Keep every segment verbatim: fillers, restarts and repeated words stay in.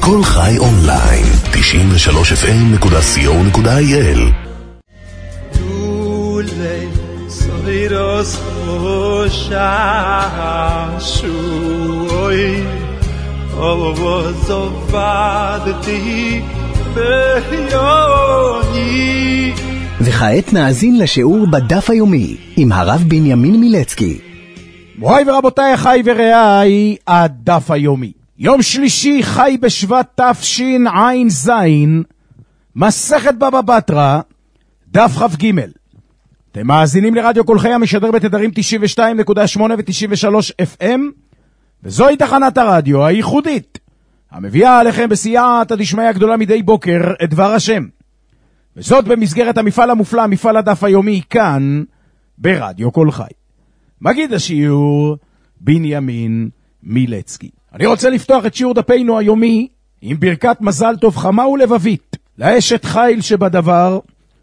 כל חי אונליין, תשעים ושלוש אף אם נקודה סי או נקודה איי אל. דולי סוירוס שוי אבו זובדתי ביוני. וכעת נאזין לשיעור בדף היומי עם הרב בנימין מילצקי. מוריי ורבותיי, חי ורעי, הדף היומי. יום שלישי, חי בשבט תשע"ז, מסכת בבא בתרא, דף כ"ג. אתם מאזינים לרדיו כל חי המשדר בתדרים תשעים ושתיים נקודה שמונה ו-תשעים ושלוש אף אם, וזוהי תחנת הרדיו הייחודית, המביאה עליכם בסייעתא דשמיא הגדולה מדי בוקר את דבר השם. וזאת במסגרת המפעל המופלא, מפעל הדף היומי, כאן ברדיו כל חי. מגיד השיעור בנימין מילצקי. אני רוצה לפתוח את שיעור דפנו היומי עם ברכת מזל טוב חמה ולבבית לאשת חיל שבדבר,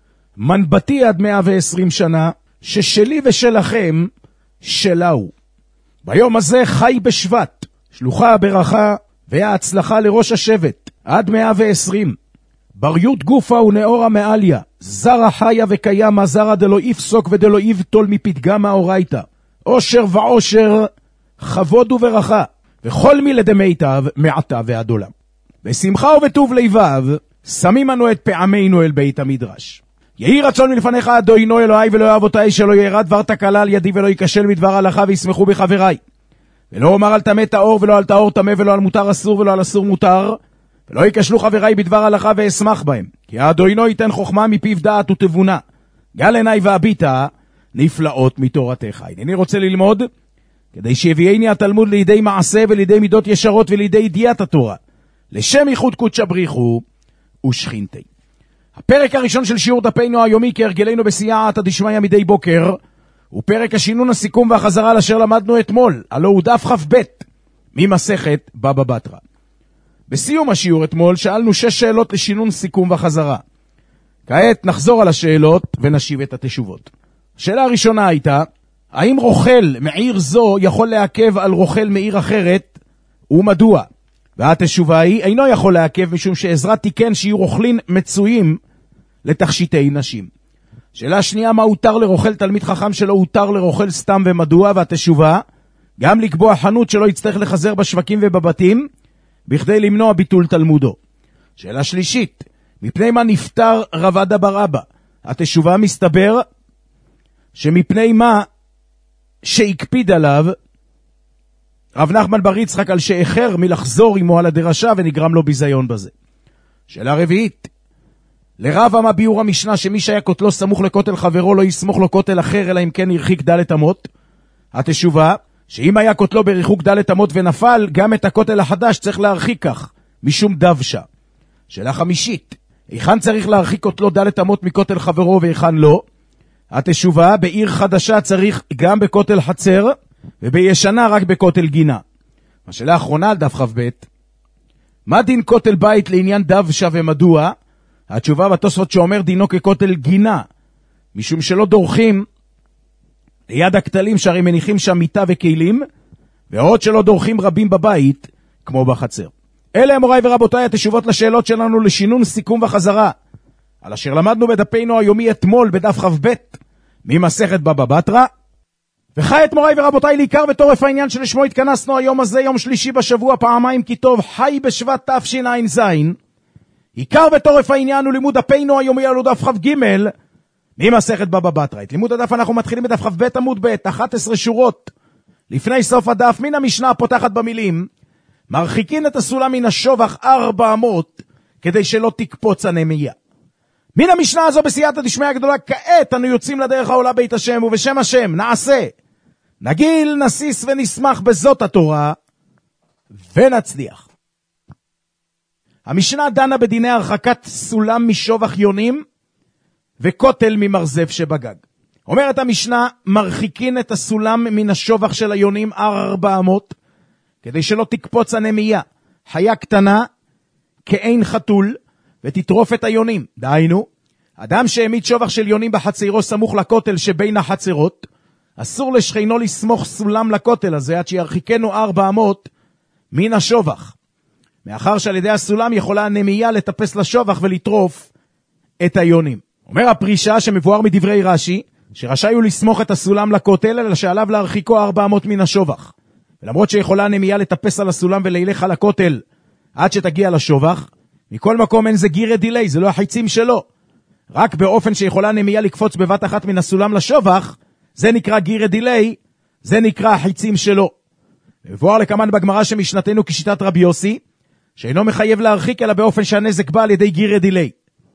מנבתי עד מאה ועשרים שנה, ששלי ושלכם שלהו. ביום הזה חי בשבט, שלוחה הברכה וההצלחה לראש השבט, עד מאה ועשרים. בריות גופה ונאורה מעליה, זרה חיה וקיימה, זרה דלו יפסוק ודלו יבטול מפתגמה אורייתא. אושר ועושר, חבוד וברכה, וכל מילי מיטב מעתה ועד עולם. בשמחה ובטוב לבב, שמים אנו את פעמינו אל בית המדרש. יהי רצון מלפניך אדוני אלוהי ולא אבותיי, שלא ירד דבר תקלה על ידי ולא ייכשל מדבר הלכה, וישמחו בחבריי. ולא אומר על טמא טהור ולא על טהור טמא, ולא על מותר אסור ולא על אסור מותר, ולא ייכשלו חבריי בדבר הלכה ואשמח בהם. כי אדוני ייתן חוכמה מפיו דעת ותבונה, גל עיניי והביטה נפלאות מתורתך. אני רוצה ללמוד כדי שיביאני התלמוד לידי מעשה ולידי מידות ישרות ולידי ידיעת התורה, לשם ייחוד קודש בריחו ושכינתי. הפרק הראשון של שיעור דפנו היומי, כהרגלנו בסייעתא דשמיא מדי בוקר, הוא פרק השינון, הסיכום והחזרה לאשר למדנו אתמול, הלא הוא דף כ"ב ממסכת בבא בתרא. בסיום השיעור אתמול שאלנו שש שאלות לשינון, סיכום וחזרה. כעת נחזור על השאלות ונשיב את התשובות. השאלה הראשונה הייתה, האם רוכל מעיר זו יכול לעכב על רוכל מעיר אחרת, ומדוע? והתשובה היא, אינו יכול לעכב, משום שעזרת תיקן שיהיו רוכלין מצויים לתכשיטי נשים. שאלה שנייה, מה הותר לרוכל תלמיד חכם שלא הותר לרוכל סתם ומדוע? והתשובה, גם לקבוע חנות שלא יצטרך לחזר בשווקים ובבתים, בכדי למנוע ביטול תלמודו. שאלה שלישית, מפני מה נפטר רב עדה בר אבא? התשובה, מסתבר שמפני מה שהקפיד עליו רב נחמן בר יצחק, על שאחר מלחזור עמו על הדרשה ונגרם לו ביזיון בזה. שאלה רביעית, לרב אמר ביור המשנה שמי שהיה כותלו סמוך לכותל חברו לא יסמוך לו כותל אחר, אלא אם כן ירחיק דלת אמות. התשובה, שאם היה כותלו בריחוק דלת אמות ונפל, גם את הכותל החדש צריך להרחיק כך, משום דבשה. שאלה חמישית, היכן צריך להרחיק כותלו דלת אמות מכותל חברו והיכן לא? התשובה, בעיר חדשה צריך גם בכותל חצר, ובישנה רק בכותל גינה. השאלה האחרונה על דף כ"ב, מה דין כותל בית לעניין דבשה ומדוע? התשובה בתוספות שאומר דינו ככותל גינה, משום שלא דורכים ליד הכתלים שהרי מניחים שם מיטה וכלים, ועוד שלא דורכים רבים בבית כמו בחצר. אלה אמוריי ורבותיי התשובות לשאלות שלנו לשינון, סיכום וחזרה, על אשר למדנו בדפנו היומי אתמול בדף כ"ב ממסכת בבא בתרא. וכעת מוריי ורבותיי, לעיקר ותורף העניין שלשמו התכנסנו היום הזה, יום שלישי בשבוע, פעמיים כי טוב, חי בשבט תשע"ז. עיקר ותורף העניין הוא לימוד דפנו היומי על דף כ"ג ממסכת בבא בתרא. את לימוד הדף אנחנו מתחילים בדף כ"ב עמוד ב', אחת עשרה שורות לפני סוף הדף, מן המשנה הפותחת במילים, מרחיקין את הסולם מן השובח ארבע אמות כדי שלא תקפוץ הנמיה. מן המשנה הזו בסייעתא דשמיא הגדולה, כעת אנו יוצאים לדרך העולה בית השם, ובשם השם נעשה, נגיל, נסיס ונשמח בזאת התורה, ונצליח. המשנה דנה בדיני הרחקת סולם משובח יונים, וכותל ממרזב שבגג. אומרת המשנה, מרחיקין את הסולם מן השובח של היונים ארבע אמות, כדי שלא תקפוץ הנמיה, חיה קטנה, כאין חתול, ותטרוף את היונים. דהיינו, אדם שהעמיד שובח של יונים בחצרו סמוך לכותל שבין החצרות, אסור לשכנו לסמוך סולם לכותל הזה, עד שירחיקנו ארבע אמות מן השובח. מאחר שעל ידי הסולם יכולה הנמייה לטפס לשובח ולטרוף את היונים. אומר הפרישה שמבואר מדברי רש"י, שרשאי הוא לסמוך את הסולם לכותל, אלא שעליו להרחיקו ארבע אמות מן השובח. ולמרות שיכולה הנמייה לטפס על הסולם ולהילך על הכותל עד שתגיע לשובח, מכל מקום אין זה גירה דילי, זה לא החיצים שלו. רק באופן שיכולה הנמייה לקפוץ בבת אחת מן הסולם לשובח, זה נקרא גירה דילי, זה נקרא החיצים שלו. מבואר לכמן בגמרא שמשנתנו כשיטת רבי יוסי, שאינו מחייב להרחיק אלא באופן שהנזק בא על ידי גירה דילי.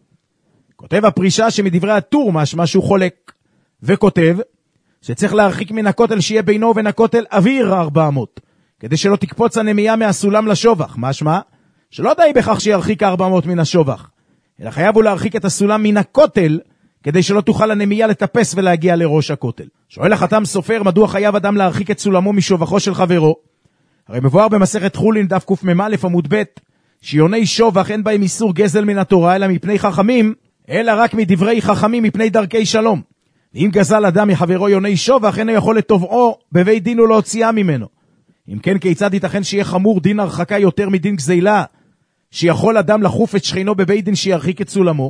כותב הפרישה שמדברי הטור משמע שהוא חולק, וכותב שצריך להרחיק מן הכותל שיהיה בינו ובין הכותל אוויר ארבע אמות, כדי שלא תקפוץ הנמייה מהסולם לשובח. משמע שלא די בכך שירחיק ארבע אמות מן השובח, אלא חייב הוא להרחיק את הסולם מן הכותל, כדי שלא תוכל הנמייה לטפס ולהגיע לראש הכותל. שואל החתם סופר, מדוע חייב אדם להרחיק את סולמו משובחו של חברו? הרי מבואר במסכת חולין דף קמ"א עמוד ב' שיוני שובח אין בהם איסור גזל מן התורה אלא מפני חכמים, אלא רק מדברי חכמים מפני דרכי שלום. ואם גזל אדם מחברו יוני שובח, אינו יכול לתובעו בבית דין ולהוציאה ממנו. אם כן, כיצד ייתכן שיהיה חמור דין הרחקה יותר מדין גזילה, שיכול אדם לחוף את שכינו בבית דין שירחיק את סולמו?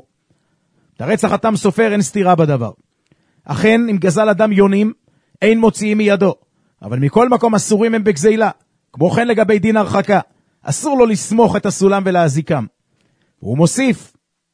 תרץ החתם סופר, אין סתירה בדבר. אכן, אם גזל אדם יונים, אין מוציאים מידו. אבל מכל מקום אסורים הם בגזילה. כמו כן לגבי דין הרחקה, אסור לו לסמוך את הסולם ולהזיקם. והוא מוסיף,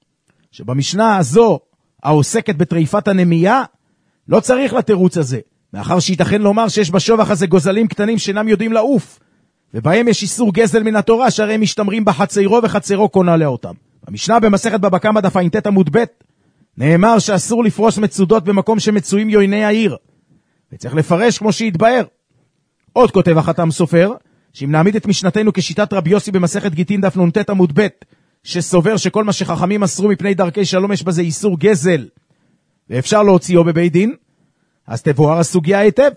שבמשנה הזו, העוסקת בטריפת הנמייה, לא צריך לתירוץ הזה, מאחר שייתכן לומר שיש בשובח הזה גוזלים קטנים שאינם יודעים לעוף, ובהם יש איסור גזל מן התורה, שהרי הם משתמרים בחצרו וחצרו קונה לאותם. במשנה במסכת בבא קמא דף ע"ט עמוד ב' נאמר שאסור לפרוס מצודות במקום שמצויים יויני העיר, וצריך לפרש כמו שהתבאר. עוד כותב החתם סופר, שאם נעמיד את משנתנו כשיטת רבי יוסי במסכת גיטין דף נ"ט עמוד ב' שסובר שכל מה שחכמים אסרו מפני דרכי שלום יש בזה איסור גזל ואפשר להוציאו בבית דין, אז תבואר הסוגיה היטב.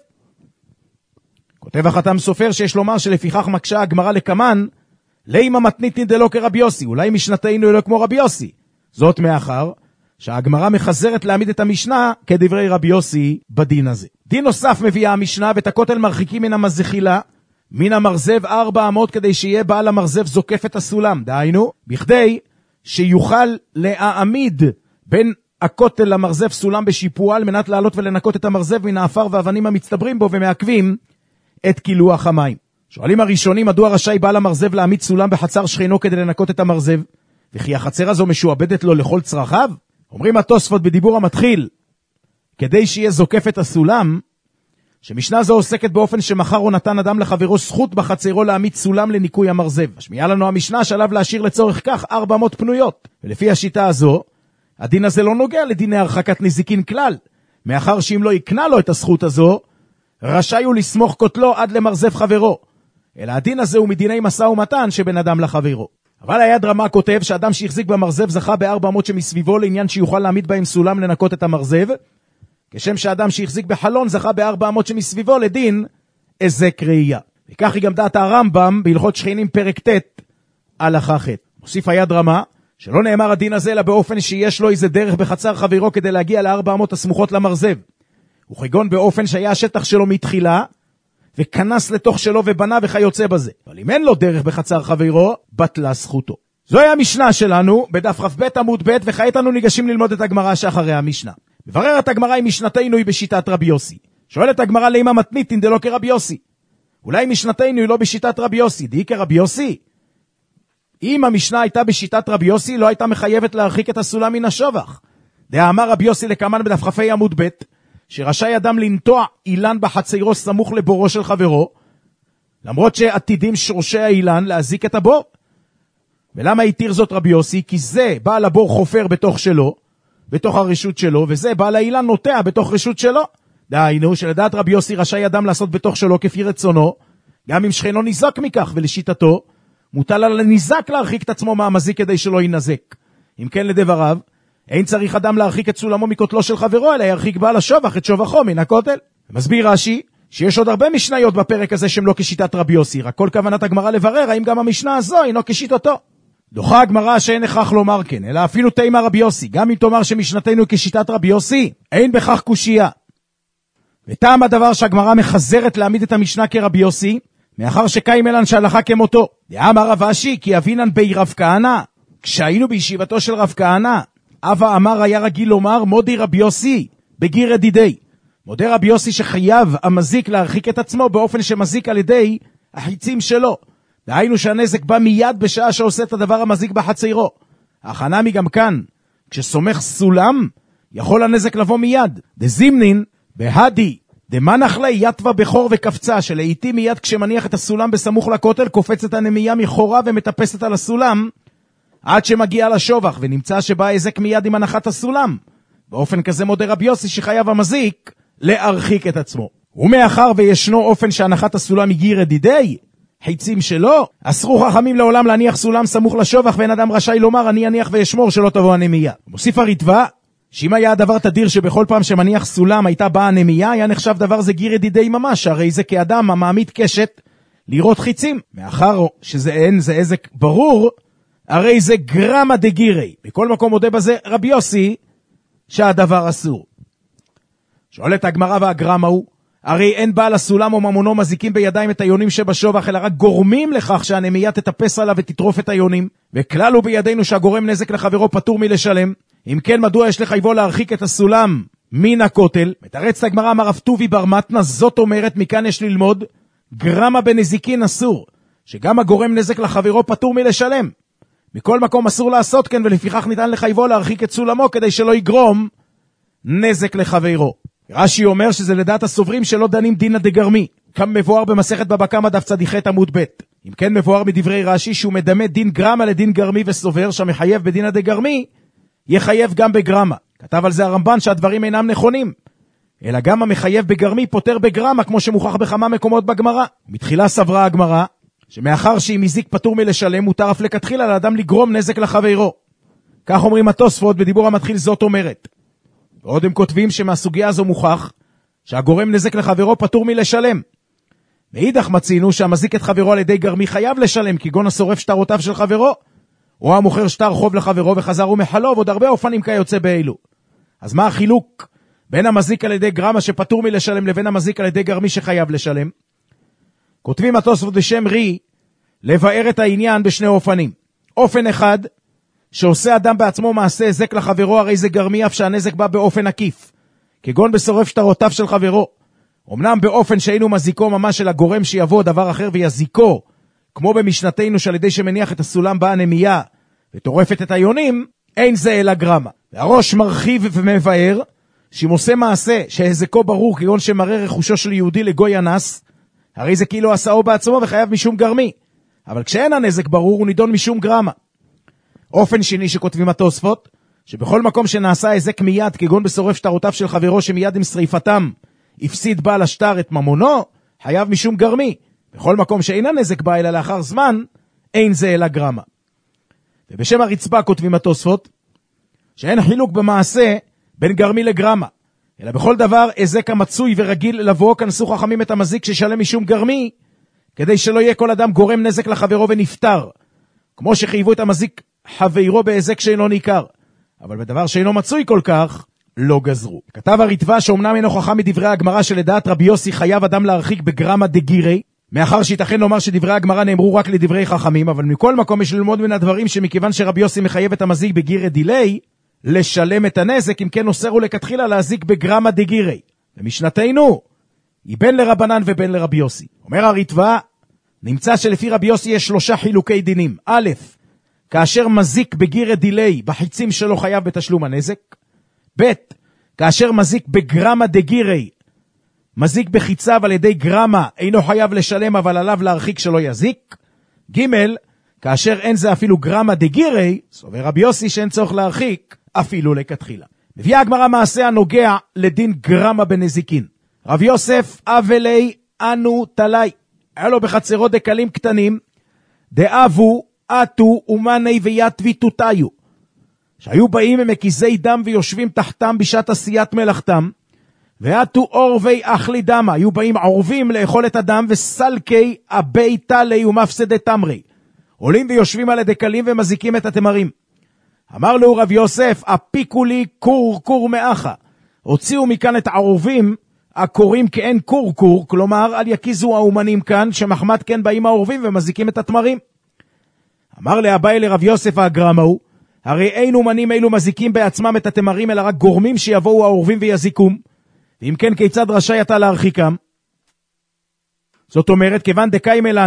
כותב החתם סופר שיש לומר שלפיכך מקשה הגמרא לקמן, לימה מתניתין דלא כרבי יוסי, אולי משנתנו לא כמו רבי יוסי. זאת מאחר שהגמרא מחזרת להעמיד את המשנה כדברי רבי יוסי בדין הזה. דין נוסף מביאה המשנה, ואת הכותל מרחיקים מן המזחילה, מן המרזב ארבע אמות, כדי שיהיה בעל המרזב זוקף את הסולם. דהיינו, בכדי שיוכל להעמיד בין הכותל למרזב סולם בשיפוע, על מנת לעלות ולנקות את המרזב מן האפר והאבנים המצטברים בו ומעכבים את קילוח המים. שואלים הראשונים, מדוע רשאי בעל המרזב להעמיד סולם בחצר שכנו כדי לנקות את המרזב, וכי החצר הזו משועבדת לו לכל צרכיו? אומרים התוספות בדיבור המתחיל, כדי שיהיה זוקף את הסולם, שמשנה זו עוסקת באופן שמחר או נתן אדם לחברו זכות בחצרו להעמיד סולם לניקוי המרזב. משמיעה לנו המשנה שעליו להשאיר לצורך כך ארבע אמות פנויות. ולפי השיטה הזו, הדין הזה לא נוגע לדיני הרחקת נזיקין כלל, מאחר שאם לא יקנה לו את הזכות הזו, רשאי הוא לסמוך כותלו עד למרזב חברו. אלא הדין הזה הוא מדיני משא ומתן שבין אדם לחברו. אבל היד רמה כותב שאדם שהחזיק במרזב זכה בארבע אמות שמסביבו לעניין שיוכל להעמיד בהם סולם לנקות את המרזב, כשם שאדם שהחזיק בחלון זכה בארבע אמות שמסביבו לדין הזק ראייה. וכך היא גם דעת הרמב"ם בהלכות שכנים פרק ט' הלכה ח'. מוסיף היד רמה שלא נאמר הדין הזה אלא באופן שיש לו איזה דרך בחצר חברו כדי להגיע לארבע אמות הסמוכות למרזב, וכגון באופן שהיה השטח שלו מתחילה וכנס לתוך שלו ובנה וכיוצא בזה. אבל אם אין לו דרך בחצר חברו, בטלה זכותו. זוהי המשנה שלנו בדף כ"ב עמוד ב', וכעת אנו ניגשים ללמוד את הגמרא שאחרי המשנה. מבררת הגמרא אם משנתנו היא בשיטת רבי יוסי. שואלת הגמרא לימה מתניתין דלא כרבי יוסי. אולי משנתנו היא לא בשיטת רבי יוסי, די כרבי יוסי? אם המשנה הייתה בשיטת רבי יוסי, לא הייתה מחייבת להרחיק את הסולם מן השובח. דאמר רבי יוסי לקמן בדף כ"ה עמוד ב' שרשאי אדם לנטוע אילן בחצרו סמוך לבורו של חברו, למרות שעתידים שורשי האילן להזיק את הבור. ולמה התיר זאת רבי יוסי? כי זה בעל הבור חופר בתוך שלו, בתוך הרשות שלו, וזה בעל האילן נוטע בתוך רשות שלו. דהיינו שלדעת רבי יוסי רשאי אדם לעשות בתוך שלו כפי רצונו, גם אם שכנו ניזק מכך, ולשיטתו מוטל על הניזק להרחיק את עצמו מהמזיק כדי שלא ינזק. אם כן לדבריו, אין צריך אדם להרחיק את סולמו מכותלו של חברו, אלא ירחיק בעל השובח את שובחו מן הכותל. מסביר רש"י שיש עוד הרבה משניות בפרק הזה שהם לא כשיטת רבי יוסי, רק כל כוונת הגמרא לברר האם גם המשנה הזו אינו כשיטתו. דוחה הגמרא שאין הכרח לומר כן, אלא אפילו תימא רבי יוסי, גם אם תאמר שמשנתנו כשיטת רבי יוסי, אין בכך קושייה. וטעם הדבר שהגמרא מחזרת להעמיד את המשנה כרבי יוסי, מאחר שקיימלן שהלכה כמותו. דאמר רב אשי כי אבינן בי רב כהנא. כשהיינו בישיבתו של רב כהנא, אבא אמר היה רגיל לומר מודי רב יוסי בגיר ידידי. מודה רב יוסי שחייב המזיק להרחיק את עצמו באופן שמזיק על ידי החיצים שלו. דהיינו שהנזק בא מיד בשעה שעושה את הדבר המזיק בחצרו. הכנמי גם כאן, כשסומך סולם, יכול הנזק לבוא מיד. דזימנין, בהדי, דמנח לי יתווה בחור וקפצה, שלעיתים מיד כשמניח את הסולם בסמוך לכותל, קופצת הנמייה מחורה ומטפסת על הסולם, עד שמגיע לשובח, ונמצא שבא היזק מיד עם הנחת הסולם. באופן כזה מודה רב יוסי שחייב המזיק להרחיק את עצמו. ומאחר וישנו אופן שהנחת הסולם יגיר ידידי, חיצים שלו, אסרו חכמים לעולם להניח סולם סמוך לשובח, ואין אדם רשאי לומר אני אניח וישמור שלא תבוא הנמייה. מוסיף הרטב"א, שאם היה הדבר תדיר שבכל פעם שמניח סולם הייתה באה הנמייה, היה נחשב דבר זה גיר ידידי ממש, הרי זה כאדם המעמיד קשת לראות חיצים. מאחר שזה אין זה עזק ברור, הרי זה גרמה דגירי. בכל מקום מודה בזה רבי יוסי שהדבר אסור. שואלת הגמרא והגרמה הוא, הרי אין בעל הסולם או ממונו מזיקים בידיים את היונים שבשובח, אלא רק גורמים לכך שהנמייה תטפס עליו ותטרוף את היונים, וכלל הוא בידינו שהגורם נזק לחברו פטור מלשלם. אם כן, מדוע יש לחייבו להרחיק את הסולם מן הכותל? מתרץ הגמרא אמר רב טובי בר מתנא, זאת אומרת מכאן יש ללמוד גרמה בנזיקין אסור, שגם הגורם נזק לחברו פטור מלשלם. מכל מקום אסור לעשות כן, ולפיכך ניתן לחייבו להרחיק את סולמו כדי שלא יגרום נזק לחברו. רש"י אומר שזה לדעת הסוברים שלא דנים דינא דגרמי, כמה מבואר במסכת בבא קמא דף צדיח עמוד ב'. אם כן מבואר מדברי רש"י שהוא מדמה דין גרמה לדין גרמי וסובר שהמחייב בדינא דגרמי יחייב גם בגרמה. כתב על זה הרמב"ן שהדברים אינם נכונים, אלא גם המחייב בגרמי פותר בגרמה, כמו שמוכח בכמה מקומות בגמרא. מתחילה סברה הגמרא שמאחר שאם מזיק פטור מלשלם, מותר אף לכתחילה לאדם לגרום נזק לחברו. כך אומרים התוספות בדיבור המתחיל, זאת אומרת. ועוד הם כותבים שמהסוגיה הזו מוכח שהגורם נזק לחברו פטור מלשלם. מאידך מצינו שהמזיק את חברו על ידי גרמי חייב לשלם, כגון השורף שטרותיו של חברו, או המוכר שטר חוב לחברו וחזר ומחלוב, עוד הרבה אופנים כיוצא באלו. אז מה החילוק בין המזיק על ידי גרמה שפטור מלשלם לבין המזיק על ידי גרמי שחייב לשלם? כותבים התוספות בשם רי לבאר את העניין בשני אופנים. אופן אחד, שעושה אדם בעצמו מעשה הזק לחברו, הרי זה גרמי אף שהנזק בא באופן עקיף, כגון בשורף שטרותיו של חברו. אמנם באופן שאינו מזיקו ממש של הגורם שיבוא דבר אחר ויזיקו, כמו במשנתנו שעל ידי שמניח את הסולם באה הנמייה וטורפת את היונים, אין זה אלא גרמה. והראש מרחיב ומבאר שאם עושה מעשה שהזקו ברור, כגון שמראה רכושו של יהודי לגוי אנס, הרי זה כאילו עשאו בעצמו וחייב משום גרמי, אבל כשאין הנזק ברור הוא נידון משום גרמה. אופן שני שכותבים התוספות, שבכל מקום שנעשה הזק מיד, כגון בשורף שטרותיו של חברו שמיד עם שריפתם הפסיד בעל השטר את ממונו, חייב משום גרמי. בכל מקום שאין הנזק בא אלא לאחר זמן, אין זה אלא גרמה. ובשם הרצפה כותבים התוספות, שאין חילוק במעשה בין גרמי לגרמה, אלא בכל דבר הזק המצוי ורגיל לבוא, כנסו חכמים את המזיק ששלם משום גרמי, כדי שלא יהיה כל אדם גורם נזק לחברו ונפטר, כמו שחייבו את המזיק חברו בהזק שאינו ניכר, אבל בדבר שאינו מצוי כל כך, לא גזרו. כתב הרטב"א שאומנם אינו חכם מדברי הגמרא שלדעת רבי יוסי חייב אדם להרחיק בגרמה דגירי, מאחר שיתכן לומר שדברי הגמרא נאמרו רק לדברי חכמים, אבל מכל מקום יש ללמוד מן הדברים שמכיוון שרבי יוסי מחייב את המזיק בגירי דילי, לשלם את הנזק, אם כן אוסר הוא לכתחילה להזיק בגרמה דגירי. ומשנתנו היא בין לרבנן ובין לרבי יוסי. אומר הרטב"א, נמצא שלפי רבי יוסי יש שלושה חילוקי דינים. א', כאשר מזיק בגירי דילי בחיצים שלו חייב בתשלום הנזק. ב', כאשר מזיק בגרמה דגירי, מזיק בחיציו על ידי גרמה, אינו חייב לשלם אבל עליו להרחיק שלא יזיק. ג', כאשר אין זה אפילו גרמה דגירי, סובר רבי יוסי שאין צורך להרחיק אפילו לכתחילה. מביאה הגמרא מעשה הנוגע לדין גרמה בנזיקין. רב יוסף אבלי אנו תלי, היה לו בחצרו דקלים קטנים, דאבו אתו ומני ויתבי תותיו, שהיו באים ממקיזי דם ויושבים תחתם בשעת עשיית מלאכתם, ואתו עורבי אכלי דמה, היו באים עורבים לאכול את הדם, וסלקי אבי תלי ומפסדי תמרי, עולים ויושבים על הדקלים ומזיקים את התמרים. אמר לו רב יוסף, אפיקו לי קור קור מאחה, הוציאו מכאן את העורבים, הקוראים כאין קורקור, כלומר, אל יקיזו האומנים כאן, שמחמת כן באים העורבים ומזיקים את התמרים. אמר לאביי לרב יוסף האגרמאו, הרי אין אומנים אלו מזיקים בעצמם את התמרים, אלא רק גורמים שיבואו העורבים ויזיקום. ואם כן, כיצד רשאי אתה להרחיקם? זאת אומרת, כיוון דקאי מלן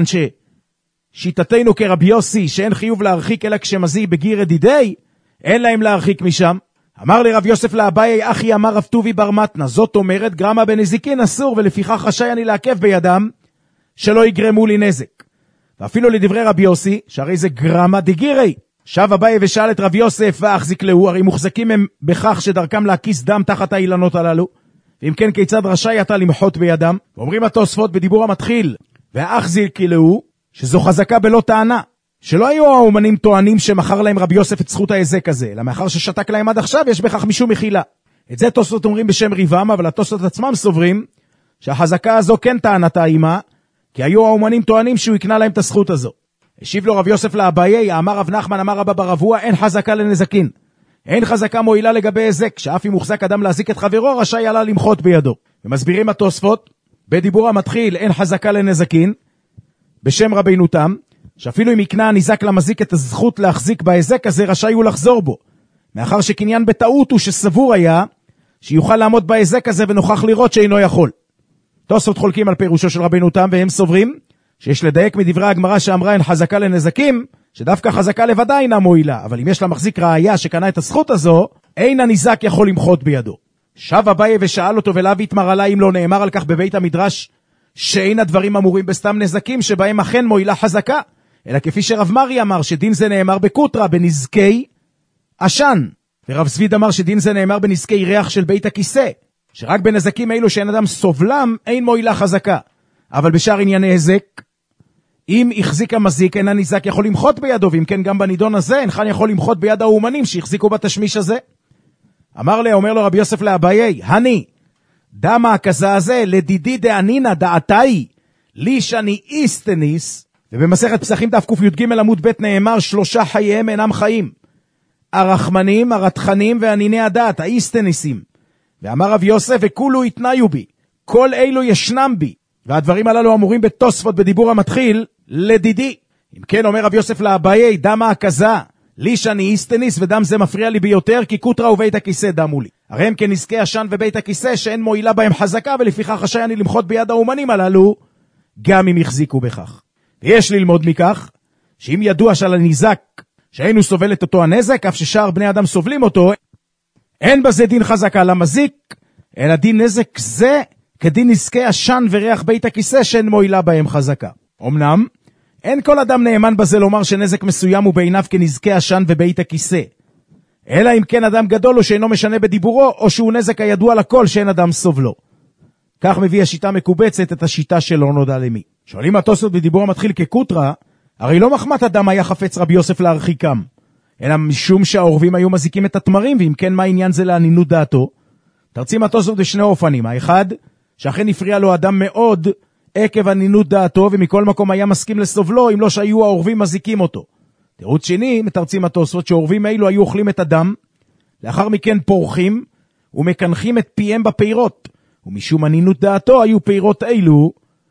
ששיטתנו כרבי יוסי, שאין חיוב להרחיק אלא כשמזיע בגיר ידידי, אין להם להרחיק משם. אמר לרב יוסף לאביי, אחי אמר רב טובי בר מתנה, זאת אומרת, גרמה בנזיקין אסור, ולפיכך רשאי אני לעכב בידם, שלא יגרמו לי נזק. ואפילו לדברי רבי יוסי, שהרי זה גרמה דגירי. שב אביי ושאל את רב יוסף, ואחזיק להו, הרי מוחזקים הם בכך שדרכם להקיס דם תחת האילנות הללו. ואם כן, כיצד רשאי אתה למחות בידם? ואומרים התוספות בדיבור המתחיל, והאחזיק להו, שזו חזקה בלא טענה. שלא היו האומנים טוענים שמחר להם רבי יוסף את זכות ההיזק הזה, אלא מאחר ששתק להם עד עכשיו, יש בכך משום מחילה. את זה תוספות אומרים בשם ריבם, אבל התוספות עצמם סוברים שהחזקה הזו כן טענתה עימה, כי היו האומנים טוענים שהוא יקנה להם את הזכות הזו. השיב לו רב יוסף לאביי, אמר רב נחמן, אמר רבא בר אבוה, אין חזקה לנזקין. אין חזקה מועילה לגבי היזק, שאף אם מוחזק אדם להזיק את חברו, רשאי עלה למחות בידו. ומסבירים התוספות, בדיבור המתחיל, אין חזקה לנזקין, בשם רבינו תם, שאפילו אם יקנה הניזק למזיק את הזכות להחזיק בהיזק הזה, רשאי הוא לחזור בו. מאחר שקניין בטעות הוא שסבור היה, שיוכל לעמוד בהיזק הזה ונוכח לראות שאינו יכול. תוספות חולקים על פירושו של רבינו תם, והם סוברים שיש לדייק מדברי הגמרא שאמרה אין חזקה לנזקים, שדווקא חזקה לבדה אינה מועילה, אבל אם יש לה מחזיק ראיה שקנה את הזכות הזו, אין הניזק יכול למחות בידו. שב אביי ושאל אותו ולאו יתמר עלי אם לא נאמר על כך בבית המדרש, שאין הדברים אמורים בסתם נזקים שבהם אכן מועילה חזקה, אלא כפי שרב מרי אמר שדין זה נאמר בקוטרה בנזקי עשן, ורב זביד אמר שדין זה נאמר בנזקי ריח של בית הכיסא, שרק בנזקים אלו שאין אדם סובלם אין מועילה חזקה. אבל בשאר ענייני הזק, אם החזיק המזיק אין הניזק יכול למחות בידו, ואם כן גם בנידון הזה אינכן יכול למחות ביד האומנים שהחזיקו בתשמיש הזה. אמר לה, אומר לו רבי יוסף לאביי, הני דמה הכזה הזה לדידי דענינה דעתאי לי שאני איסטניס. ובמסכת פסחים דף ק"ג עמוד ב' נאמר שלושה חייהם אינם חיים, הרחמנים, הרתחנים והניני הדת, האיסטניסים. ואמר רב יוסף, וכולו יתניו בי, כל אלו ישנם בי. והדברים הללו אמורים בתוספות בדיבור המתחיל לדידי. אם כן אומר רב יוסף לאביי, דמה הכזה לי שאני איסטניס, ודם זה מפריע לי ביותר, כי קוטרה ובית הכיסא דמו לי. הרי הם כנזקי השן ובית הכיסא שאין מועילה בהם חזקה, ולפיכך רשאי אני למחות ביד האומנים הללו גם אם יחזיקו בכך. ויש ללמוד מכך, שאם ידוע שעל הניזק שאינו סובל את אותו הנזק, אף ששאר בני אדם סובלים אותו, אין בזה דין חזקה למזיק, אלא דין נזק זה כדין נזקי השן וריח בית הכיסא שאין מועילה בהם חזקה. אמנם, אין כל אדם נאמן בזה לומר שנזק מסוים הוא בעיניו כנזקי השן ובית הכיסא, אלא אם כן אדם גדול או שאינו משנה בדיבורו, או שהוא נזק הידוע לכל שאין אדם סובלו. כך מביא השיטה מקובצת את השיטה שלא נודע למי. שואלים התוספות בדיבור המתחיל כקוטרה, הרי לא מחמת אדם היה חפץ רבי יוסף להרחיקם, אלא משום שהעורבים היו מזיקים את התמרים, ואם כן מה העניין זה לענינות דעתו? תרצים התוספות בשני אופנים. האחד, שאכן הפריע לו אדם מאוד עקב ענינות דעתו, ומכל מקום היה מסכים לסובלו, אם לא שהיו העורבים מזיקים אותו. תירוץ שני, מתרצים התוספות שהעורבים האלו היו אוכלים את הדם, לאחר מכן פורחים ומקנחים את פיהם בפירות, ומשום ענינות דעתו היו פירות אלו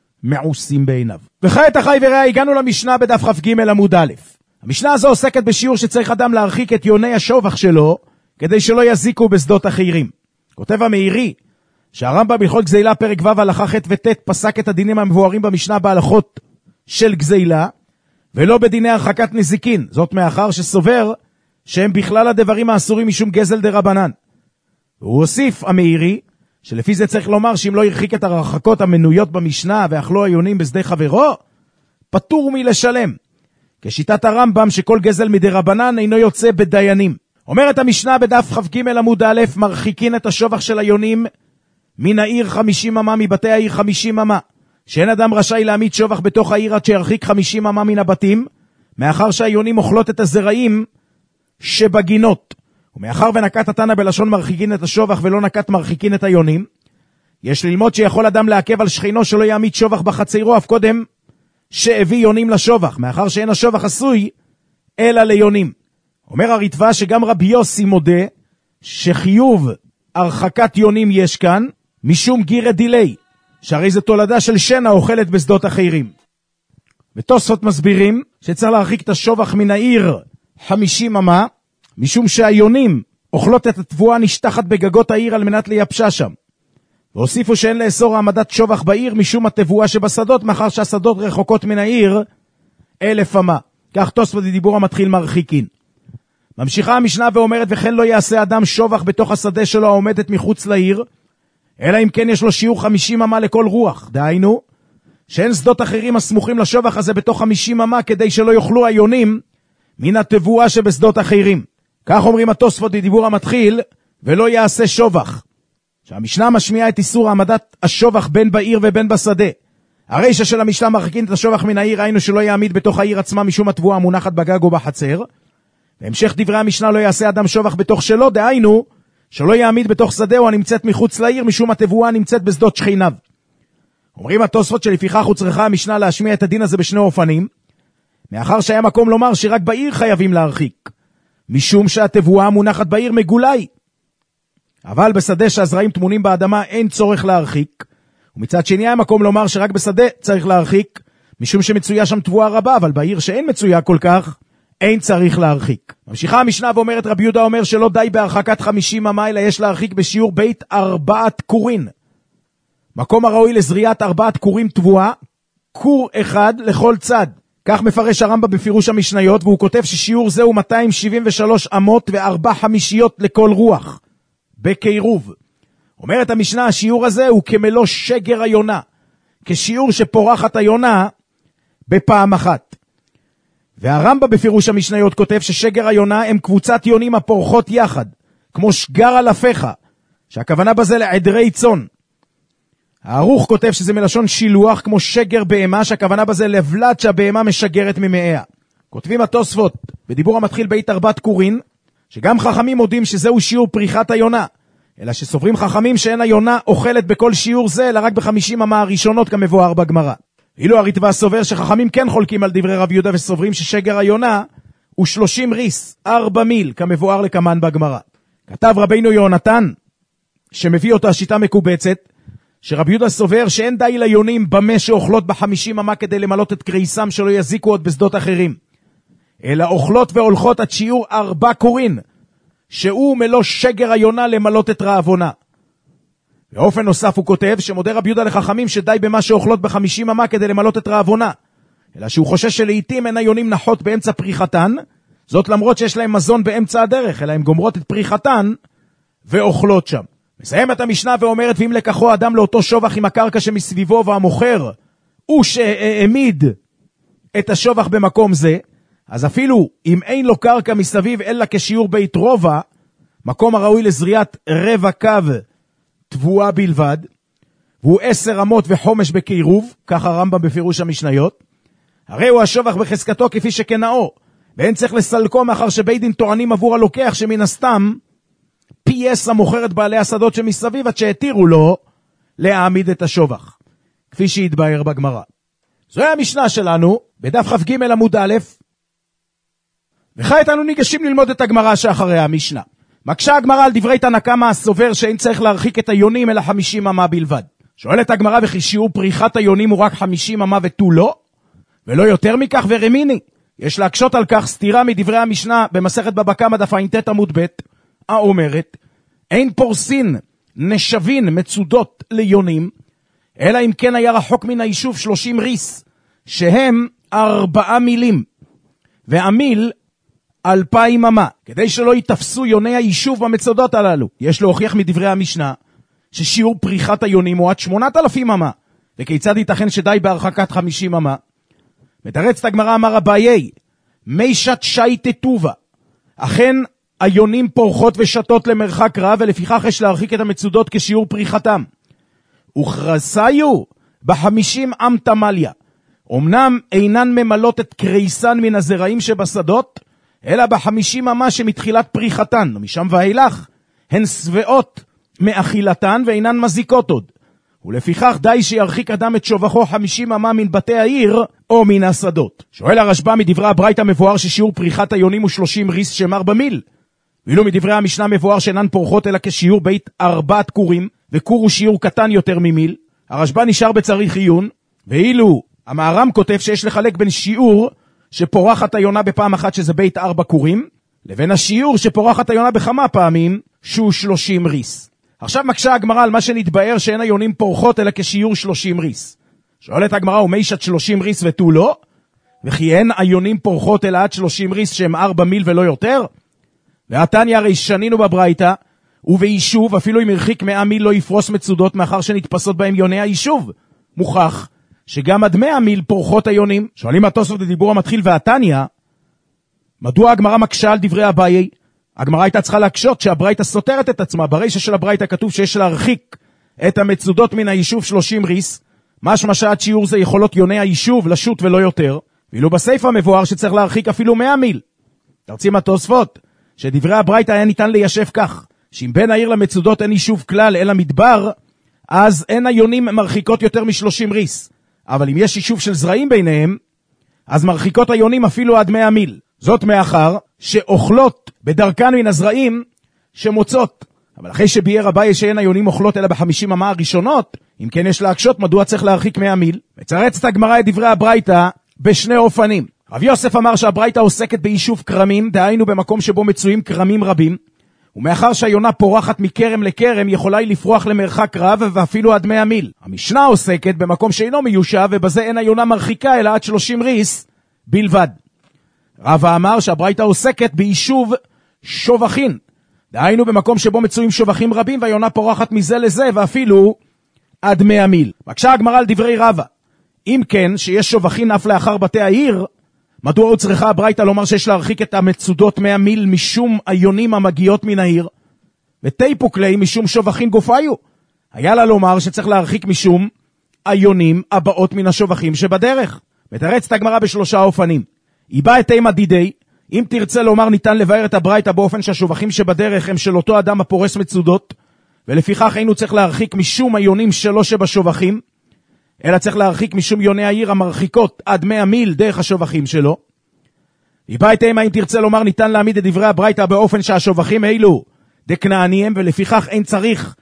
מעושים בעיניו. וכעת אחי וראה, הגענו למשנה בדף כ"ג עמוד א'. המשנה הזו עוסקת בשיעור שצריך אדם להרחיק את יוני השובח שלו, כדי שלא יזיקו בשדות אחרים. כותב המאירי, שהרמב"ם בהלכות גזילה פרק ו' הלכה ח' ות' פסק את הדינים המבוארים במשנה בהלכות של גזילה, ולא בדיני הרחקת נזיקין, זאת מאחר שסובר שהם בכלל הדברים האסורים משום גזל דרבנן. והוא הוסיף המאירי, שלפי זה צריך לומר שאם לא ירחיק את הרחקות המנויות במשנה ואכלו היונים בשדה חברו, פטור מלשלם. כשיטת הרמב"ם שכל גזל מדרבנן אינו יוצא בדיינים. אומרת המשנה בדף כ"ג עמוד א', מרחיקין את השובח של היונים מן העיר חמישים אמה, מבתי העיר חמישים אמה, שאין אדם רשאי להעמיד שובח בתוך העיר עד שירחיק חמישים אמה מן הבתים, מאחר שהיונים אוכלות את הזרעים שבגינות. ומאחר ונקט התנא בלשון מרחיקין את השובח ולא נקט מרחיקין את היונים, יש ללמוד שיכול אדם לעכב על שכינו שלא יעמיד שובח בחצרו אף קודם שהביא יונים לשובח, מאחר שאין השובח עשוי אלא ליונים. אומר הרתווה שגם רבי יוסי מודה שחיוב הרחקת יונים יש כאן, משום גירה דילי, שהרי זה תולדה של שנה אוכלת בשדות אחרים. ותוספות מסבירים שצריך להרחיק את השובח מן העיר חמישים אמה, משום שהיונים אוכלות את התבואה נשתחת בגגות העיר על מנת לייבשה שם. והוסיפו שאין לאסור העמדת שובח בעיר משום התבואה שבשדות, מאחר שהשדות רחוקות מן העיר אלף אמה. כך תוספות דיבור המתחיל מרחיקין. ממשיכה המשנה ואומרת, וכן לא יעשה אדם שובח בתוך השדה שלו העומדת מחוץ לעיר, אלא אם כן יש לו שיעור חמישים אמה לכל רוח. דהיינו, שאין שדות אחרים הסמוכים לשובח הזה בתוך חמישים אמה, כדי שלא יאכלו היונים מן התבואה שבשדות אחרים. כך אומרים התוספות בדיבור המתחיל, ולא יעשה שובח. שהמשנה משמיעה את איסור העמדת השובח בין בעיר ובין בשדה. הרישה של המשנה מרחיקין את השובח מן העיר, היינו שלא יעמיד בתוך העיר עצמה משום התבואה המונחת בגג או בחצר. בהמשך דברי המשנה לא יעשה אדם שובח בתוך שלו, דהיינו שלא יעמיד בתוך שדה או הנמצאת מחוץ לעיר משום התבואה הנמצאת בשדות שכניו. אומרים התוספות שלפיכך הוא צריכה המשנה להשמיע את הדין הזה בשני אופנים, מאחר שהיה מקום לומר שרק בעיר חייבים להרחיק, משום שהתבואה המונחת בעיר מגולי. אבל בשדה שהזרעים תמונים באדמה אין צורך להרחיק, ומצד שני היה מקום לומר שרק בשדה צריך להרחיק, משום שמצויה שם תבואה רבה, אבל בעיר שאין מצויה כל כך, אין צריך להרחיק. ממשיכה המשנה ואומרת, רבי יהודה אומר שלא די בהרחקת חמישים אמה, אלא יש להרחיק בשיעור בית ארבעת קורין. מקום הראוי לזריעת ארבעת קורים תבואה, קור אחד לכל צד. כך מפרש הרמב"ם בפירוש המשניות, והוא כותב ששיעור זה הוא מאתיים שבעים ושלוש אמות וארבע חמישיות לכל רוח, בקירוב. אומרת המשנה, השיעור הזה הוא כמלוא שגר היונה, כשיעור שפורחת היונה בפעם אחת. והרמב"ם בפירוש המשניות כותב ששגר היונה הם קבוצת יונים הפורחות יחד, כמו שגר אלפיך, שהכוונה בזה לעדרי צאן. הערוך כותב שזה מלשון שילוח, כמו שגר בהמה, שהכוונה בזה לבלת שהבהמה משגרת ממאיה. כותבים התוספות בדיבור המתחיל בית ארבעת קורין, שגם חכמים מודים שזהו שיעור פריחת היונה, אלא שסוברים חכמים שאין היונה אוכלת בכל שיעור זה, אלא רק בחמישים אמה הראשונות כמבואר בגמרא. אילו הריטב"א סובר שחכמים כן חולקים על דברי רב יהודה וסוברים ששגר היונה הוא שלושים ריס, ארבע מיל, כמבואר לקמן בגמרא. כתב רבינו יונתן, שמביא אותו השיטה מקובצת, שרב יהודה סובר שאין די ליונים במה שאוכלות בחמישים אמה כדי למלות את קריסם שלא יזיקו עוד בשדות אחרים, אלא אוכלות והולכות עד שיעור ארבע קורין, שהוא מלוא שגר היונה למלות את רעבונה. באופן נוסף הוא כותב שמודה רב יהודה לחכמים שדי במה שאוכלות בחמישים אמה כדי למלות את רעבונה, אלא שהוא חושש שלעיתים אין היונים נחות באמצע פריחתן, זאת למרות שיש להם מזון באמצע הדרך, אלא הם גומרות את פריחתן ואוכלות שם. מסיימת המשנה ואומרת, ואם לקחו אדם לאותו שובח עם הקרקע שמסביבו והמוכר הוא שהעמיד את השובח במקום זה, אז אפילו אם אין לו קרקע מסביב אלא כשיעור בית רובע, מקום הראוי לזריעת רבע קו תבואה בלבד, והוא עשר אמות וחומש בקירוב, כך הרמב"ם בפירוש המשניות, הרי הוא השובח בחזקתו כפי שכנאו, ואין צריך לסלקו מאחר שבית דין טוענים עבור הלוקח שמן הסתם פייס המוכר את בעלי השדות שמסביב עד שהתירו לו להעמיד את השובח, כפי שהתבאר בגמרא. זוהי המשנה שלנו בדף כ"ג עמוד א', וכעת אנו ניגשים ללמוד את הגמרא שאחרי המשנה. מקשה הגמרא על דברי תנא קמא הסובר שאין צריך להרחיק את היונים אלא חמישים אמה בלבד. שואלת הגמרא, וכי שיעור פריחת היונים הוא רק חמישים אמה ותו לא? ולא יותר מכך ורמיני? יש להקשות על כך סתירה מדברי המשנה במסכת בבא קמא דף ע"ט עמוד ב', האומרת, אין פורסין נשבין מצודות ליונים, אלא אם כן היה רחוק מן היישוב שלושים ריס, שהם ארבעה מילים, והמיל אלפיים אמה, כדי שלא יתפסו יוני היישוב במצודות הללו. יש להוכיח מדברי המשנה ששיעור פריחת היונים הוא עד שמונת אלפים אמה, וכיצד ייתכן שדי בהרחקת חמישים אמה? מתרצת הגמרא, אמר אביי, מי שת שייטה טובה, אכן היונים פורחות ושתות למרחק רב, ולפיכך יש להרחיק את המצודות כשיעור פריחתם. וכרסיו בחמישים עם תמליה, אמנם אינן ממלות את קריסן מן הזרעים שבשדות, אלא בחמישים אמה שמתחילת פריחתן, ומשם ואילך הן שבעות מאכילתן ואינן מזיקות עוד. ולפיכך די שירחיק אדם את שובחו חמישים אמה מן בתי העיר או מן השדות. שואל הרשב"א, מדברי הברייתא מבואר ששיעור פריחת היונים הוא שלושים ריס שמר במיל, ואילו מדברי המשנה מבואר שאינן פורחות אלא כשיעור בית ארבעת קורים, וקור הוא שיעור קטן יותר ממיל, הרשב"א נשאר בצריך עיון, ואילו המהר"ם כותב שיש לחלק בין שיעור שפורחת היונה בפעם אחת שזה בית ארבע קורים, לבין השיעור שפורחת היונה בכמה פעמים שהוא שלושים ריס. עכשיו מקשה הגמרא על מה שנתבאר שאין היונים פורחות אלא כשיעור שלושים ריס. שואלת הגמרא, ומישת שלושים ריס ותו לא? וכי אין היונים פורחות אלא עד שלושים ריס שהם ארבע מיל ולא יותר? והתניא הרי שנינו בברייתא, וביישוב אפילו אם הרחיק מאה מיל לא יפרוס מצודות מאחר שנתפסות בהם יוני היישוב. מוכח שגם עד מאה מיל פורחות היונים. שואלים התוספות בדיבור המתחיל והתניא, מדוע הגמרא מקשה על דברי אביי? הגמרא הייתה צריכה להקשות שהברייתא סותרת את עצמה. ברישא של הברייתא כתוב שיש להרחיק את המצודות מן היישוב שלושים ריס, משמע שעד שיעור זה יכולות יוני היישוב לשוט ולא יותר, ואילו בסייפא מבואר שצריך להרחיק אפילו מאה מיל. תרצים התוספות שדברי הברייתא היה ניתן ליישב כך, שאם בין העיר למצודות אין יישוב כלל אלא מדבר, אז אין היונים מרחיקות יותר מ-שלושים ריס. אבל אם יש יישוב של זרעים ביניהם, אז מרחיקות היונים אפילו עד מאה מיל. זאת מאחר שאוכלות בדרכן מן הזרעים שמוצאות. אבל אחרי שביאר אביי שאין היונים אוכלות אלא בחמישים אמה הראשונות, אם כן יש להקשות מדוע צריך להרחיק מאה מיל. מצרצת הגמרא את דברי הברייתא בשני אופנים. רב יוסף אמר שהברייתא עוסקת ביישוב קרמים, דהיינו במקום שבו מצויים קרמים רבים, ומאחר שהיונה פורחת מקרם לקרם, יכולה היא לפרוח למרחק רב ואפילו עד מאה מיל. המשנה עוסקת במקום שאינו מיושב, ובזה אין היונה מרחיקה אלא עד שלושים ריס בלבד. רבא אמר שהברייתא עוסקת ביישוב שובחין, דהיינו במקום שבו מצויים שובחים רבים, והיונה פורחת מזה לזה ואפילו עד מאה מיל. בקשה הגמרא על דברי רבא, אם כן שיש שובחין אף לאחר בתי העיר, מדוע הוא צריכה הברייתא לומר שיש להרחיק את המצודות מאה מיל משום היונים המגיעות מן העיר? ותיפו כלי משום שובחין גופיו. היה לה לומר שצריך להרחיק משום היונים הבאות מן השובחים שבדרך. מתרצת הגמרא בשלושה אופנים. היא באה את אימה דידי, אם תרצה לומר ניתן לבאר את הברייתא באופן שהשובחים שבדרך הם של אותו אדם הפורס מצודות, ולפיכך אינו צריך להרחיק משום היונים שלו שבשובחים, אלא צריך להרחיק משום יוני העיר המרחיקות עד מאה מיל דרך השובחים שלו. היא באה את אימה אם תרצה לומר ניתן להעמיד את דברי הברייתא באופן שהשובחים אילו דקנעניהם, ולפיכך אין צריך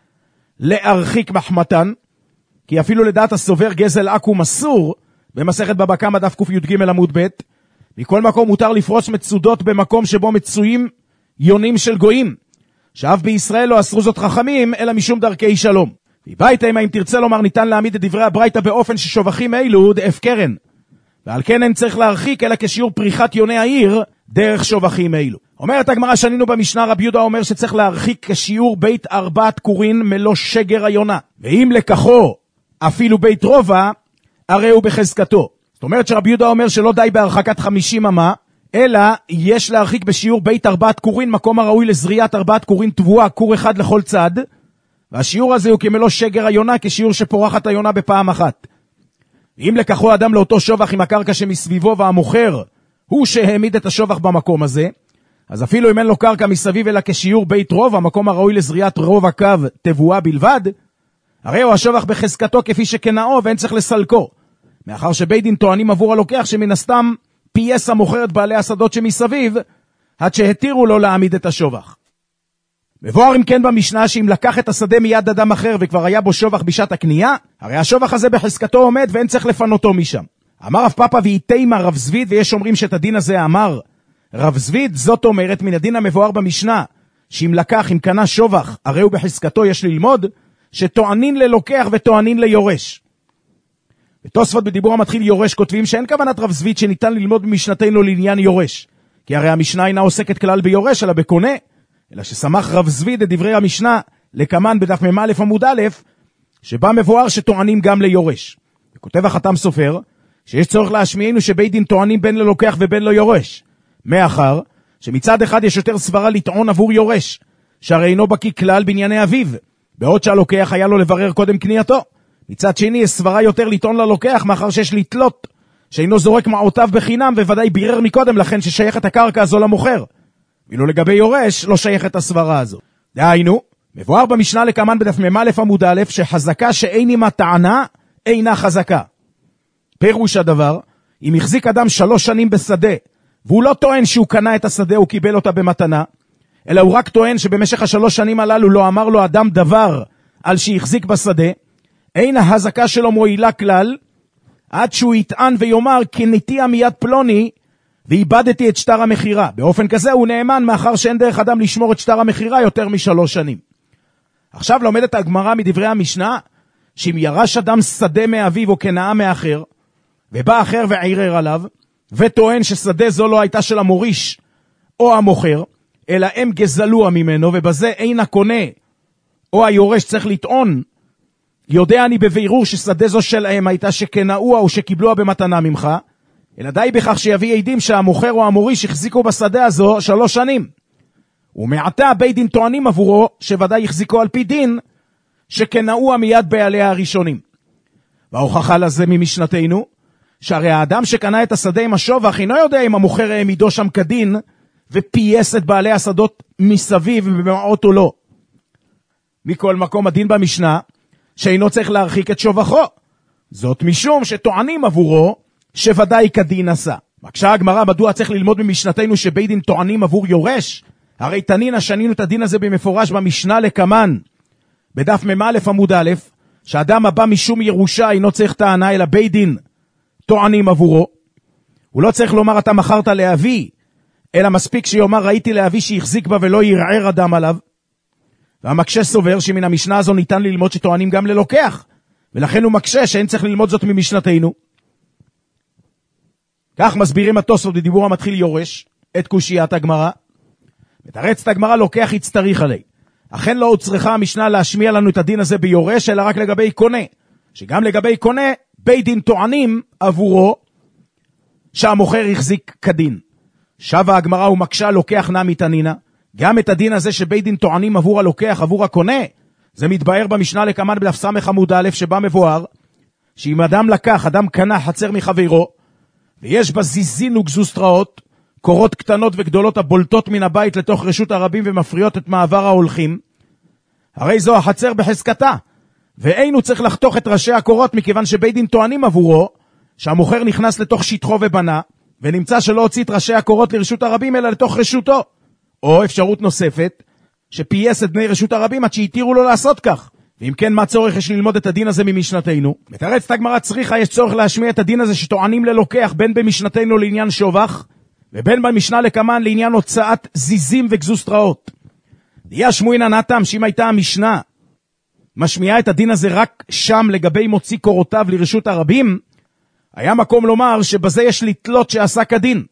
להרחיק מחמתן, כי אפילו לדעת הסובר גזל עכו"ם אסור, במסכת בבא קמא דף קי"ג עמוד ב', מכל מקום מותר לפרוס מצודות במקום שבו מצויים יונים של גויים, שאף בישראל לא אסרו זאת חכמים, אלא משום דרכי שלום. והיא באה את אימה אם תרצה לומר ניתן להעמיד את דברי הברייתא באופן ששובחים אילו דאף קרן, ועל כן אין צריך להרחיק אלא כשיעור פריחת יוני העיר דרך שובחים אילו. אומרת הגמרא שנינו במשנה, רבי יהודה אומר שצריך להרחיק כשיעור בית ארבעת קורין מלוא שגר היונה, ואם לקחו אפילו בית רובע הרי הוא בחזקתו. זאת אומרת שרבי יהודה אומר שלא די בהרחקת חמישים אמה, אלא יש להרחיק בשיעור בית ארבעת קורין, מקום הראוי לזריעת ארבעת קורין תבואה, קור אחד לכל צד, והשיעור הזה הוא כמלוא שגר היונה, כשיעור שפורחת היונה בפעם אחת. אם לקחו אדם לאותו שובח עם הקרקע שמסביבו והמוכר הוא שהעמיד את השובח במקום הזה, אז אפילו אם אין לו קרקע מסביב אלא כשיעור בית רוב, המקום הראוי לזריעת רוב הקו תבואה בלבד, הרי הוא השובח בחזקתו כפי שכנאו ואין צריך לסלקו, מאחר שבית דין טוענים עבור הלוקח שמן הסתם פייס המוכר את בעלי השדות שמסביב עד שהתירו לו להעמיד את השובח. מבואר אם כן במשנה שאם לקח את השדה מיד אדם אחר וכבר היה בו שובח בשעת הקנייה, הרי השובח הזה בחזקתו עומד ואין צריך לפנותו משם. אמר רב פאפא ואיתימה רב זביד, ויש אומרים שאת הדין הזה אמר רב זביד, זאת אומרת מן הדין המבואר במשנה שאם לקח, אם קנה שובח הרי הוא בחזקתו, יש ללמוד שטוענין ללוקח וטוענין ליורש. ותוספות בדיבור המתחיל יורש כותבים שאין כוונת רב זביד שניתן ללמוד במשנתנו לעניין יורש, כי הרי המשנה אינה עוסקת כלל ביורש אלא בקונה, אלא שסמך רב זביד את דברי המשנה לקמן בדף מ"א עמוד א', שבה מבואר שטוענים גם ליורש. וכותב החתם סופר שיש צורך להשמיענו שבית דין טוענים בין ללוקח ובין ליורש, מאחר שמצד אחד יש יותר סברה לטעון עבור יורש, שהרי אינו בקיא כלל בענייני אביו, בעוד שהלוקח היה לו לברר קודם קנייתו. מצד שני יש סברה יותר לטעון ללוקח, מאחר שיש לתלות שאינו זורק מעותיו בחינם, וודאי בירר מקודם לכן ששייך את הקרקע הזו למוכר. ואילו לגבי יורש לא שייך את הסברה הזו. דהיינו, מבואר במשנה לקמן בדף מ"א עמוד א', שחזקה שאין עמה טענה אינה חזקה. פירוש הדבר, אם החזיק אדם שלוש שנים בשדה, והוא לא טוען שהוא קנה את השדה, הוא קיבל אותה במתנה, אלא הוא רק טוען שבמשך השלוש שנים הללו לא אמר לו אדם דבר על שהחזיק בשדה, אין ההזקה שלו מועילה כלל, עד שהוא יטען ויאמר, קניתי מיד פלוני, ואיבדתי את שטר המחירה. באופן כזה הוא נאמן, מאחר שאין דרך אדם לשמור את שטר המחירה יותר משלוש שנים. עכשיו לומדת הגמרא מדברי המשנה, שאם ירש אדם שדה מאביו או כנאה מאחר, ובא אחר וערער עליו, וטוען ששדה זו לא הייתה של המוריש או המוכר, אלא הם גזלוה ממנו, ובזה אין הקונה או היורש צריך לטעון, יודע אני בבירור ששדה זו שלהם הייתה שקנאוה או שקיבלוה במתנה ממך, אלא די בכך שיביא עדים שהמוכר או המוריש החזיקו בשדה הזו שלוש שנים. ומעתה בית דין טוענים עבורו שוודאי החזיקו על פי דין שקנאוה מיד בעליה הראשונים. וההוכחה לזה ממשנתנו, שהרי האדם שקנה את השדה עם השובח אינו יודע אם המוכר העמידו שם כדין ופייס את בעלי השדות מסביב במעות או לא. מכל מקום הדין במשנה שאינו צריך להרחיק את שובחו, זאת משום שטוענים עבורו שוודאי כדין עשה. מקשה הגמרא מדוע צריך ללמוד ממשנתנו שבית דין טוענים עבור יורש? הרי תנינה שנינו את הדין הזה במפורש במשנה לקמן בדף ממא עמוד א', שאדם הבא משום ירושה אינו צריך טענה אלא בית דין טוענים עבורו. הוא לא צריך לומר אתה מכרת לאבי, אלא מספיק שיאמר ראיתי לאבי שהחזיק בה ולא ירער אדם עליו. והמקשה סובר שמן המשנה הזו ניתן ללמוד שטוענים גם ללוקח, ולכן הוא מקשה שאין צריך ללמוד זאת ממשנתנו. כך מסבירים התוספות בדיבור המתחיל יורש את קושיית הגמרא. מתרצת הגמרא לוקח יצטריך עלי. אכן לא צריכה המשנה להשמיע לנו את הדין הזה ביורש, אלא רק לגבי קונה, שגם לגבי קונה בית דין טוענים עבורו שהמוכר החזיק כדין. שווה הגמרא ומקשה לוקח נמי תנינה, גם את הדין הזה שבית דין טוענים עבור הלוקח עבור הקונה, זה מתבאר במשנה לקמן בדף סמך עמוד א', שבה מבואר שאם אדם לקח, אדם קנה חצר מחברו, ויש בה זיזין וגזוסטראות, קורות קטנות וגדולות הבולטות מן הבית לתוך רשות הרבים ומפריעות את מעבר ההולכים, הרי זו החצר בחזקתה, ואינו צריך לחתוך את ראשי הקורות, מכיוון שבית דין טוענים עבורו שהמוכר נכנס לתוך שטחו ובנה, ונמצא שלא הוציא את ראשי הקורות לרשות הרבים אלא לתוך רשותו. או אפשרות נוספת, שפייס את בני רשות הרבים עד שהתירו לו לעשות כך. ואם כן, מה צורך יש ללמוד את הדין הזה ממשנתנו? מתרצת הגמרא צריכה, יש צורך להשמיע את הדין הזה שטוענים ללוקח, בין במשנתנו לעניין שובח, ובין במשנה לקמן לעניין הוצאת זיזים וגזוסטראות. דיה שמואינא נתם, שאם הייתה המשנה משמיעה את הדין הזה רק שם לגבי מוציא קורותיו לרשות הרבים, היה מקום לומר שבזה יש לתלות שעשה כדין.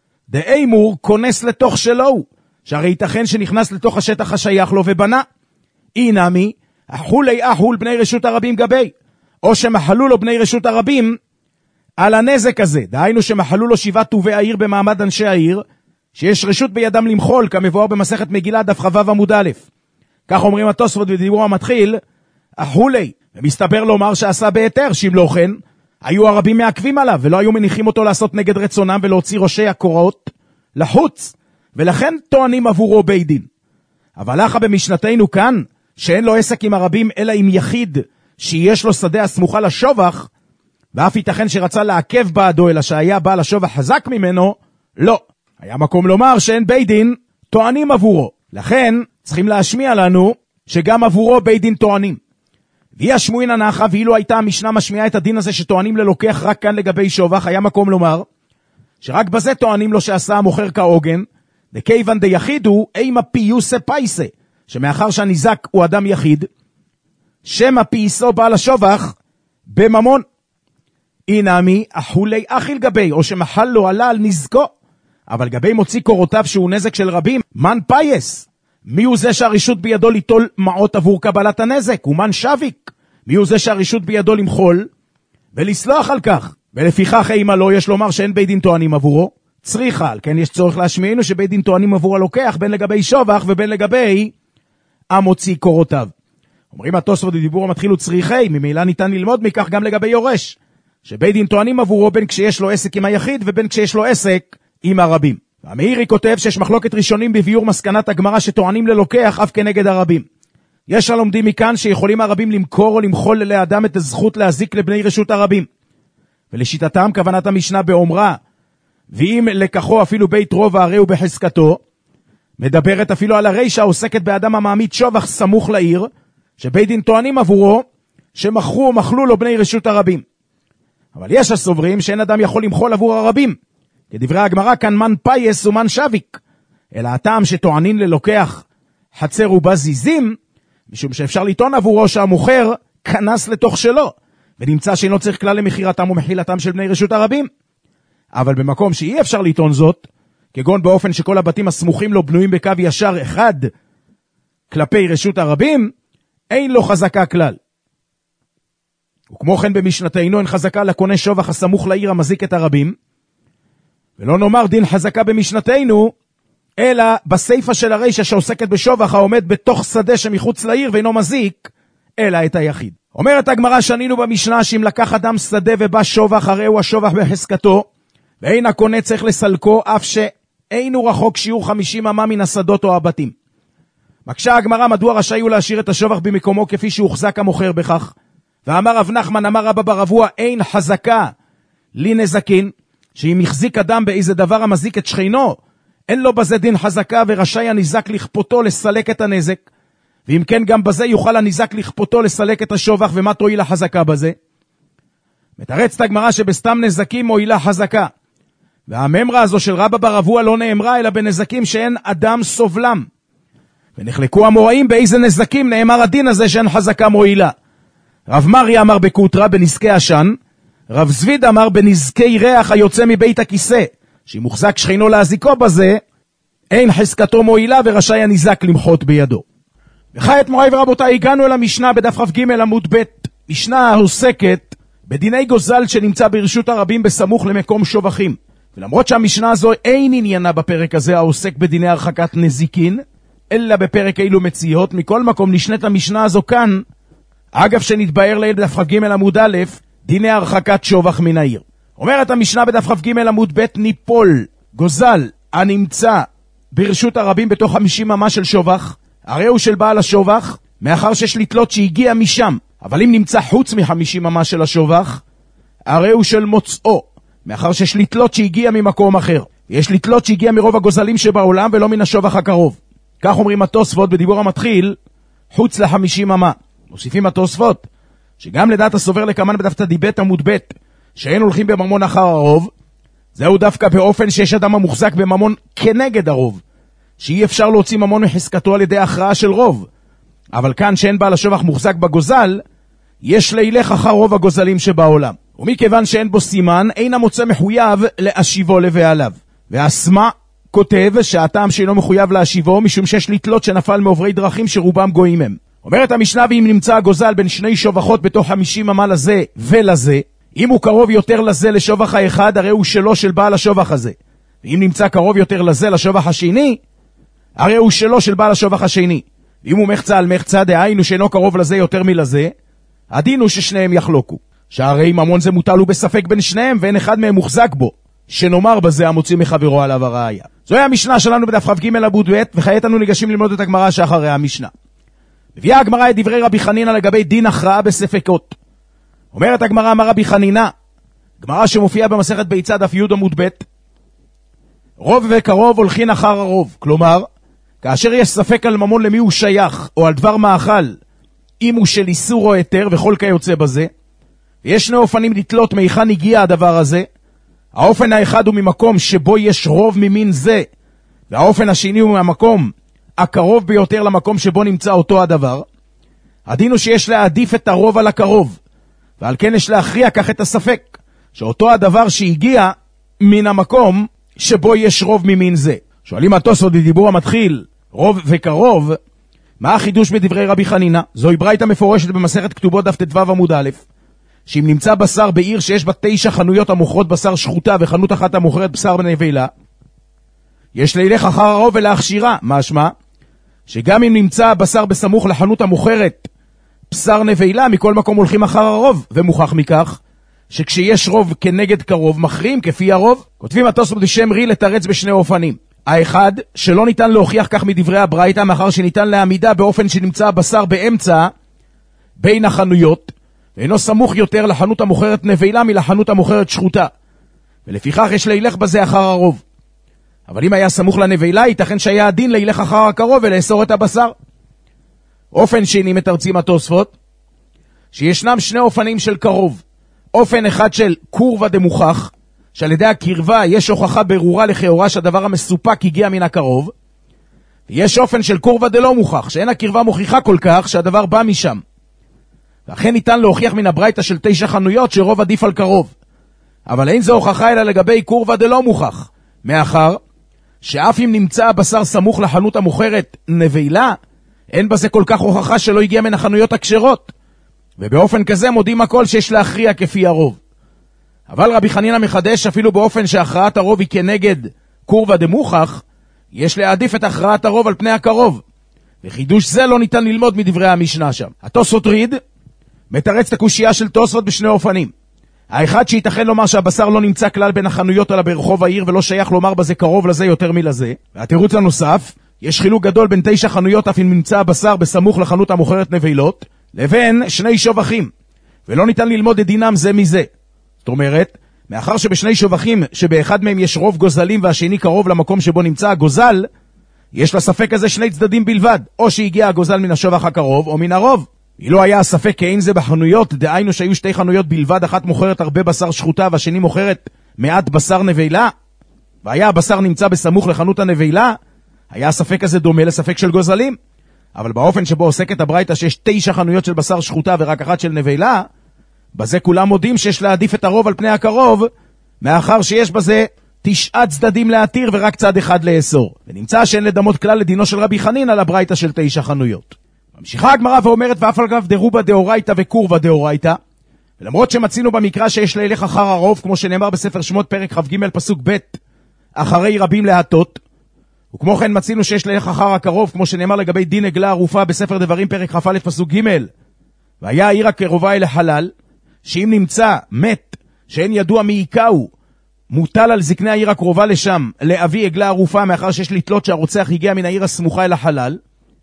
דאמור כונס לתוך שלו, שהרי ייתכן שנכנס לתוך השטח השייך לו ובנה. אינמי, אחולי אחול בני רשות הרבים גבי, או שמחלו לו בני רשות הרבים על הנזק הזה. דהיינו שמחלו לו שבעה טובי העיר במעמד אנשי העיר, שיש רשות בידם למחול, כמבואר במסכת מגילה דף חו' עמוד א'. כך אומרים התוספות בדיבור המתחיל, אחולי, ומסתבר לומר שעשה בהיתר, שאם לא כן, היו הרבים מעכבים עליו, ולא היו מניחים אותו לעשות נגד רצונם ולהוציא ראשי הקורות לחוץ, ולכן טוענים עבורו בית דין. אבל לך במשנתנו כאן, שאין לו עסק עם הרבים אלא עם יחיד שיש לו שדה הסמוכה לשובח, ואף ייתכן שרצה לעכב בעדו אלא שהיה בעל השובח חזק ממנו, לא. היה מקום לומר שאין בית דין טוענים עבורו. לכן צריכים להשמיע לנו שגם עבורו בית דין טוענים. והיא השמואינא נחה, ואילו הייתה המשנה משמיעה את הדין הזה שטוענים ללוקח רק כאן לגבי שובח, היה מקום לומר שרק בזה טוענים לו שעשה המוכר כעוגן, דכיוון דיחידו אימה פיוסה פייסה, שמאחר שהניזק הוא אדם יחיד, שמה פייסו בעל השובח בממון. אינמי אחולי אחיל גבי, או שמחל לו עלה על נזקו, אבל גבי מוציא קורותיו שהוא נזק של רבים, מן פייס. מי הוא זה שהרשות בידו ליטול מעות עבור קבלת הנזק? ומן שוויק. מי הוא זה שהרשות בידו למחול ולסלוח על כך? ולפיכך אימה לא יש לומר שאין בית דין טוענים עבורו. צריכה, על כן יש צורך להשמיענו שבית דין טוענים עבור הלוקח, בין לגבי שובח ובין לגבי המוציא קורותיו. אומרים התוספות בדיבור המתחיל וצריכי, ממילא ניתן ללמוד מכך גם לגבי יורש, שבית דין טוענים עבורו בין כשיש לו עסק עם היחיד ובין כשיש לו עסק עם הרבים. המאירי כותב שיש מחלוקת ראשונים בביור מסקנת הגמרא שטוענים ללוקח אף כנגד הרבים. יש הלומדים מכאן שיכולים הרבים למכור או למחול לאדם את הזכות להזיק לבני רשות הרבים. ולשיטתם כוונת המשנה באומרה, ואם לקחו אפילו בית רוב הרי הוא בחזקתו, מדברת אפילו על הרישה העוסקת באדם המעמיד שובח סמוך לעיר, שבית דין טוענים עבורו שמכרו או מחלו לו בני רשות הרבים. אבל יש הסוברים שאין אדם יכול למחול עבור הרבים, כדברי הגמרא כאן מן פייס ומן שוויק, אלא הטעם שטוענין ללוקח חצר ובה זיזים, משום שאפשר לטעון עבורו שהמוכר כנס לתוך שלו, ונמצא שאינו צריך כלל למחירתם ומחילתם של בני רשות הרבים. אבל במקום שאי אפשר לטעון זאת, כגון באופן שכל הבתים הסמוכים לו בנויים בקו ישר אחד כלפי רשות הרבים, אין לו חזקה כלל. וכמו כן במשנתנו אין חזקה לקונה שובח הסמוך לעיר המזיק את הרבים, ולא נאמר דין חזקה במשנתנו, אלא בסייפה של הרישה שעוסקת בשובח העומד בתוך שדה שמחוץ לעיר ואינו מזיק, אלא את היחיד. אומרת הגמרא שנינו במשנה שאם לקח אדם שדה ובא שובח, הרי הוא השובח בחזקתו, ואין הקונה צריך לסלקו, אף שאינו רחוק שיעור חמישים אמה מן השדות או הבתים. מקשה הגמרא מדוע רשאי הוא להשאיר את השובח במקומו כפי שהוחזק המוכר בכך, ואמר רב נחמן אמר רבא בר אבוה אין חזקה לי נזקין, שאם יחזיק אדם באיזה דבר המזיק את שכנו, אין לו בזה דין חזקה ורשאי הניזק לכפותו לסלק את הנזק, ואם כן גם בזה יוכל הניזק לכפותו לסלק את השובח, ומה תועיל החזקה בזה? מתרצת הגמרא שבסתם נזקים מועילה חזקה, והממרה הזו של רבא בר אבוה לא נאמרה אלא בנזקים שאין אדם סובלם, ונחלקו המוראים באיזה נזקים נאמר הדין הזה שאין חזקה מועילה. רב מרי אמר בקוטרה בנזקי עשן, רב זביד אמר בנזקי ריח היוצא מבית הכיסא, שאם מוחזק שכנו להזיקו בזה, אין חזקתו מועילה ורשאי הניזק למחות בידו. וכעת מוריי ורבותיי, הגענו אל המשנה בדף כ"ג עמוד ב', משנה העוסקת בדיני גוזל שנמצא ברשות הרבים בסמוך למקום שובחים. ולמרות שהמשנה הזו אין עניינה בפרק הזה העוסק בדיני הרחקת נזיקין, אלא בפרק אילו מציאות, מכל מקום נשנית המשנה הזו כאן, אגב שנתבהר לעיל בדף כ"ג עמוד א', דיני הרחקת שובח מן העיר. אומרת המשנה בדף כ"ג עמוד ב', ניפול גוזל הנמצא ברשות הרבים בתוך חמישים אמה של שובח, הרי הוא של בעל השובח, מאחר שיש לתלות שהגיע משם. אבל אם נמצא חוץ מ-חמישים אמה של השובח, הרי הוא של מוצאו, מאחר שיש לתלות שהגיע ממקום אחר. יש לתלות שהגיע מרוב הגוזלים שבעולם ולא מן השובח הקרוב. כך אומרים התוספות בדיבור המתחיל, חוץ ל-חמישים אמה. מוסיפים התוספות, שגם לדעת הסובר לקמן בדף תדיבט עמוד ב', שאין הולכים בממון אחר הרוב, זהו דווקא באופן שיש אדם המוחזק בממון כנגד הרוב, שאי אפשר להוציא ממון מחזקתו על ידי הכרעה של רוב. אבל כאן שאין בעל השובח מוחזק בגוזל, יש להילך אחר רוב הגוזלים שבעולם. ומכיוון שאין בו סימן, אין המוצא מחויב להשיבו לבעליו. והסמה כותב שהטעם שאינו מחויב להשיבו, משום שיש לתלות שנפל מעוברי דרכים שרובם גויים הם. אומרת המשנה, ואם נמצא הגוזל בין שני שובחות בתוך חמישים אמה לזה ולזה, אם הוא קרוב יותר לזה לשובח האחד, הרי הוא שלו של בעל השובח הזה. ואם נמצא קרוב יותר לזה לשובח השני, הרי הוא שלו של בעל השובח השני. ואם הוא מחצה על מחצה, דהיינו שאינו קרוב לזה יותר מלזה, הדין הוא ששניהם יחלוקו. שהרי ממון זה מוטל הוא בספק בין שניהם, ואין אחד מהם מוחזק בו, שנאמר בזה המוציא מחברו עליו הראיה. זוהי המשנה שלנו בדף כ"ג עמוד ב', וכעת אנו ניגשים ללמוד את הגמרא שאחרי המשנה. מביאה הגמרא את דברי רבי חנינא לגבי דין הכרעה בספקות. אומרת הגמרא, אמר רבי חנינא, גמרא שמופיעה במסכת ביצה דף י' עמוד ב', רוב וקרוב הולכין אחר הרוב. כלומר, כאשר יש ספק על ממון למי הוא שייך, או על דבר מאכל, אם הוא של איסור או היתר וכל כיוצא בזה, ויש שני אופנים לתלות מהיכן הגיע הדבר הזה. האופן האחד הוא ממקום שבו יש רוב ממין זה, והאופן השני הוא מהמקום הקרוב ביותר למקום שבו נמצא אותו הדבר. הדין הוא שיש להעדיף את הרוב על הקרוב, ועל כן יש להכריע כך את הספק, שאותו הדבר שהגיע מן המקום שבו יש רוב ממין זה. שואלים התוספות בדיבור המתחיל, רוב וקרוב, מה החידוש בדברי רבי חנינא? זוהי ברייתא מפורשת במסכת כתובות דף ט"ו עמוד א', שאם נמצא בשר בעיר שיש בה תשע חנויות המוכרות בשר שחוטה וחנות אחת המוכרת בשר בנבלה, יש לילך אחר הרוב ולהכשירה. משמע שגם אם נמצא בשר בסמוך לחנות המוכרת בשר נבלה, מכל מקום הולכים אחר הרוב, ומוכח מכך שכשיש רוב כנגד קרוב מכריעים כפי הרוב. כותבים התוספות בשם רי לתרץ בשני אופנים. האחד, שלא ניתן להוכיח כך מדברי הברייתא, מאחר שניתן להעמידה באופן שנמצא הבשר באמצע בין החנויות, ואינו סמוך יותר לחנות המוכרת נבלה מלחנות המוכרת שחוטה, ולפיכך יש להילך בזה אחר הרוב. אבל אם היה סמוך לנבלה, ייתכן שהיה הדין להילך אחר הקרוב ולאסור את הבשר. אופן שני מתרצים התוספות, שישנם שני אופנים של קרוב. אופן אחד של קורבה דמוכח, שעל ידי הקרבה יש הוכחה ברורה לכאורה שהדבר המסופק הגיע מן הקרוב, ויש אופן של קורבה דלא מוכח, שאין הקרבה מוכיחה כל כך שהדבר בא משם. ואכן ניתן להוכיח מן הברייתא של תשע חנויות שרוב עדיף על קרוב. אבל אין זו הוכחה אלא לגבי קורבה דלא מוכח, מאחר שאף אם נמצא הבשר סמוך לחנות המוכרת נבילה, אין בזה כל כך הוכחה שלא הגיע מן החנויות הכשרות. ובאופן כזה מודים הכל שיש להכריע כפי הרוב. אבל רבי חנינא מחדש אפילו באופן שהכרעת הרוב היא כנגד קורבה דמוכח, יש להעדיף את הכרעת הרוב על פני הקרוב. וחידוש זה לא ניתן ללמוד מדברי המשנה שם. התוספות ריד מתרץ את הקושייה של תוספות בשני אופנים. האחד שייתכן לומר שהבשר לא נמצא כלל בין החנויות אלא ברחוב העיר ולא שייך לומר בזה קרוב לזה יותר מלזה. והתירוץ הנוסף, יש חילוק גדול בין תשע חנויות אף אם נמצא הבשר בסמוך לחנות המוכרת נבילות, לבין שני שובחים, ולא ניתן ללמוד את דינם זה מזה. זאת אומרת, מאחר שבשני שובחים שבאחד מהם יש רוב גוזלים והשני קרוב למקום שבו נמצא הגוזל, יש לספק הזה שני צדדים בלבד, או שהגיע הגוזל מן השובח הקרוב או מן הרוב. אילו היה הספק כאין זה בחנויות, דהיינו שהיו שתי חנויות בלבד, אחת מוכרת הרבה בשר שחוטה והשני מוכרת מעט בשר נבילה, והיה הבשר נמצא בסמוך לחנות הנבילה, היה הספק הזה דומה לספק של גוזלים. אבל באופן שבו עוסקת הברייתא שיש תשע חנויות של בשר שחוטה ורק אחת של נבילה, בזה כולם מודים שיש להעדיף את הרוב על פני הקרוב, מאחר שיש בזה תשעה צדדים להתיר ורק צד אחד לאסור. ונמצא שאין לדמות כלל לדינו של רבי חנינא על הברייתא של תשע חנויות. ממשיכה הגמרא ואומרת, ואף על גב דרובה דאורייתא וקורבה דאורייתא, ולמרות שמצינו במקרא שיש ללך אחר הרוב, כמו שנאמר בספר שמות פרק כ"ג פסוק ב', אחרי רבים להטות, וכמו כן מצינו שיש ללך אחר הקרוב, כמו שנאמר לגבי דין עגלה ערופה בספר דברים פרק כ"א פסוק ג', והיה העיר הקרובה אל החלל, שאם נמצא מת שאין ידוע מי יקהו, מוטל על זקני העיר הקרובה לשם להביא עגלה ערופה, מאחר שיש לתלות שהרוצח הגיע מן העיר הסמוכה אל החלל.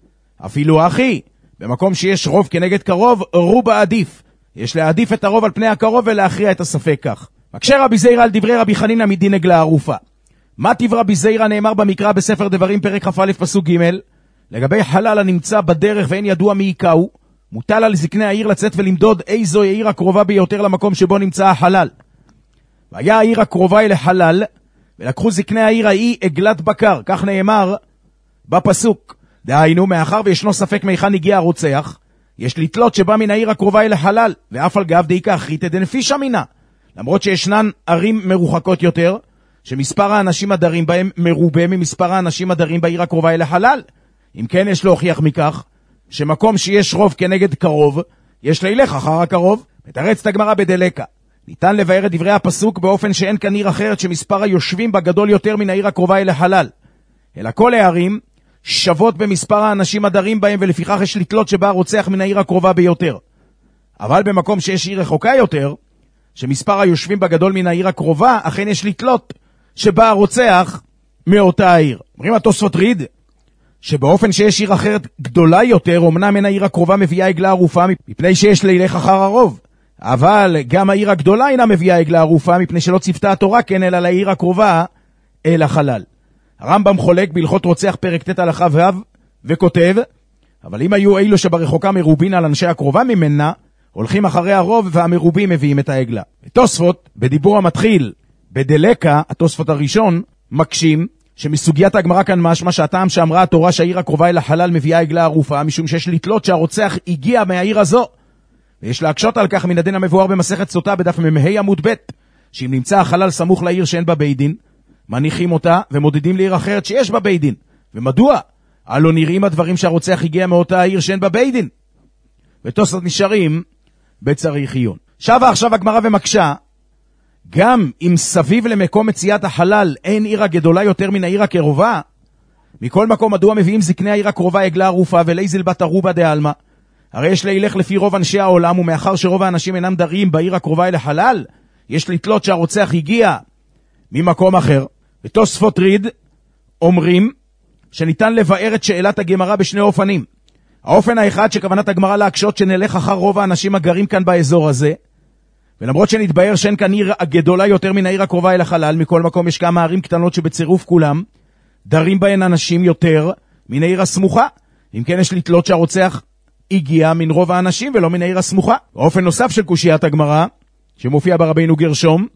אפילו אחי, במקום שיש רוב כנגד קרוב, רובה עדיף. יש להעדיף את הרוב על פני הקרוב ולהכריע את הספק כך. מקשה רבי זיירא על דברי רבי חנינא מדין עגלה ערופה. מה טיב רבי זיירא נאמר במקרא בספר דברים פרק כ"א פסוק ג', לגבי חלל הנמצא בדרך ואין ידוע מי יקהו, מוטל על זקני העיר לצאת ולמדוד איזו העיר הקרובה ביותר למקום שבו נמצא החלל. והיה העיר הקרובה אל החלל, ולקחו זקני העיר ההיא עגלת בקר, כך נאמר בפסוק. דהיינו, מאחר וישנו ספק מהיכן הגיע הרוצח, יש לתלות שבא מן העיר הקרובה אל החלל, ואף על גב דאיכא אחריתא דנפישא מינה. למרות שישנן ערים מרוחקות יותר, שמספר האנשים הדרים בהם מרובה ממספר האנשים הדרים בעיר הקרובה אל החלל. אם כן, יש להוכיח מכך שמקום שיש רוב כנגד קרוב, יש לילך אחר הקרוב. מתרצת הגמרא בדלקה. ניתן לבאר את דברי הפסוק באופן שאין כאן עיר אחרת שמספר היושבים בה גדול יותר מן העיר הקרובה אל החלל, אלא כל הערים שוות במספר האנשים הדרים בהם, ולפיכך יש לתלות שבא הרוצח מן העיר הקרובה ביותר. אבל במקום שיש עיר רחוקה יותר, שמספר היושבים בה גדול מן העיר הקרובה, אכן יש לתלות שבא הרוצח מאותה העיר. אומרים התוספות ריד, שבאופן שיש עיר אחרת גדולה יותר, אומנם מן העיר הקרובה מביאה עגלה ערופה, מפני שיש לילך אחר הרוב. אבל גם העיר הגדולה אינה מביאה עגלה ערופה, מפני שלא צפתה התורה כן אלא לעיר הקרובה אל החלל. הרמב"ם חולק בהלכות רוצח פרק ט' הלכה ו' וכותב, אבל אם היו אילו שברחוקה מרובין על אנשי הקרובה ממנה, הולכים אחרי הרוב והמרובים מביאים את העגלה. תוספות, בדיבור המתחיל בדלקה, התוספות הראשון, מקשים שמסוגיית הגמרא כאן משמע שהטעם שאמרה התורה שהעיר הקרובה אל החלל מביאה עגלה ערופה, משום שיש לתלות שהרוצח הגיע מהעיר הזו. ויש להקשות על כך מן הדין המבואר במסכת סוטה בדף מ"ה עמוד ב', שאם נמצא החלל סמוך לעיר שאין בה בית דין, מניחים אותה ומודדים לעיר אחרת שיש בה בית דין. ומדוע? הלא נראים הדברים שהרוצח הגיע מאותה העיר שאין בה בית דין. ותוספות נשארים בצריך עיון. שבה עכשיו הגמרא ומקשה, גם אם סביב למקום מציאת החלל אין עיר הגדולה יותר מן העיר הקרובה, מכל מקום מדוע מביאים זקני העיר הקרובה עגלה ערופה ולייזל בת ערובה דעלמא? הרי יש להילך לפי רוב אנשי העולם, ומאחר שרוב האנשים אינם דרים בעיר הקרובה אל החלל, יש לתלות שהרוצח הגיע ממקום אחר. ותוספות ריד אומרים שניתן לבאר את שאלת הגמרא בשני אופנים. האופן האחד שכוונת הגמרא להקשות שנלך אחר רוב האנשים הגרים כאן באזור הזה, ולמרות שנתבאר שאין כאן עיר הגדולה יותר מן העיר הקרובה אל החלל, מכל מקום יש כמה ערים קטנות שבצירוף כולם דרים בהן אנשים יותר מן העיר הסמוכה. אם כן יש לתלות שהרוצח הגיע מן רוב האנשים ולא מן העיר הסמוכה. באופן נוסף של קושיית הגמרא, שמופיע ברבינו גרשום,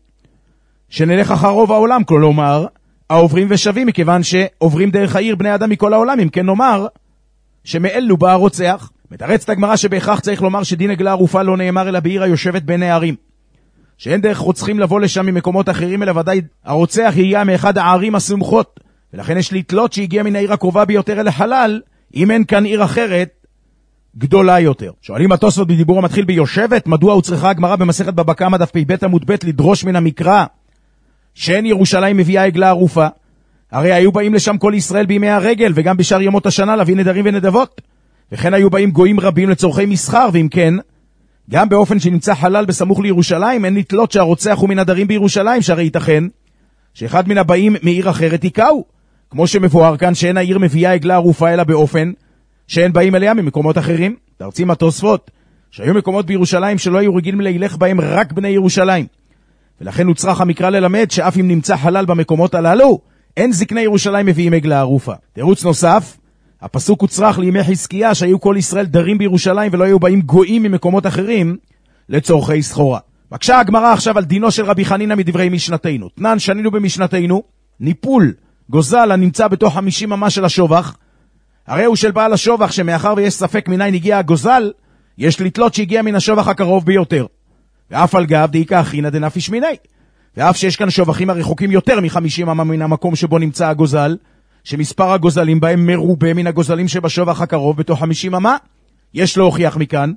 שנלך אחר רוב העולם, כלומר, העוברים ושבים, מכיוון שעוברים דרך העיר בני אדם מכל העולם, אם כן נאמר שמאלו בא הרוצח. מתרצת הגמרא שבהכרח צריך לומר שדין עגלה ערופה לא נאמר אלא בעיר היושבת בין הערים, שאין דרך רוצחים לבוא לשם ממקומות אחרים, אלא ודאי הרוצח יהיה מאחד הערים הסמוכות, ולכן יש לתלות שהגיע מן העיר הקרובה ביותר אל החלל, אם אין כאן עיר אחרת גדולה יותר. שואלים התוספות בדיבור המתחיל ביושבת, מדוע הוא צריכה הגמרא במסכת בבא קמא דף פ"ב עמוד ב' לדרוש מן המקרא שאין ירושלים מביאה עגלה ערופה? הרי היו באים לשם כל ישראל בימי הרגל, וגם בשאר ימות השנה להביא נדרים ונדבות, וכן היו באים גויים רבים לצורכי מסחר, ואם כן, גם באופן שנמצא חלל בסמוך לירושלים, אין לתלות שהרוצח הוא מנדרים בירושלים, שהרי ייתכן שאחד מן הבאים מעיר אחרת יקאו, כמו שמבואר כאן שאין העיר מביאה עגלה ערופה אלא באופן שאין באים אליה ממקומות אחרים. תרצים התוספות שהיו מקומות בירושלים שלא היו רגילים להילך בהם רק בני ירושלים, ולכן הוצרך המקרא ללמד שאף אם נמצא חלל במקומות הללו, אין זקני ירושלים מביאים עגלה ערופה. תירוץ נוסף, הפסוק הוצרך לימי חזקיה שהיו כל ישראל דרים בירושלים ולא היו באים גויים ממקומות אחרים לצורכי סחורה. בקשה הגמרא עכשיו על דינו של רבי חנינא מדברי משנתנו. תנן שנינו במשנתנו, ניפול גוזל הנמצא בתוך חמישים אמה של השובח, הרי הוא של בעל השובח, שמאחר ויש ספק מניין הגיע הגוזל, יש לתלות שהגיע מן השובח הקרוב ביותר. ואף על גב דאיכא אחינא דנפיש מיני, ואף שיש כאן שובחים הרחוקים יותר מ-חמישים אמה מן המקום שבו נמצא הגוזל, שמספר הגוזלים בהם מרובה מן הגוזלים שבשובח הקרוב בתוך חמישים אמה, יש להוכיח מכאן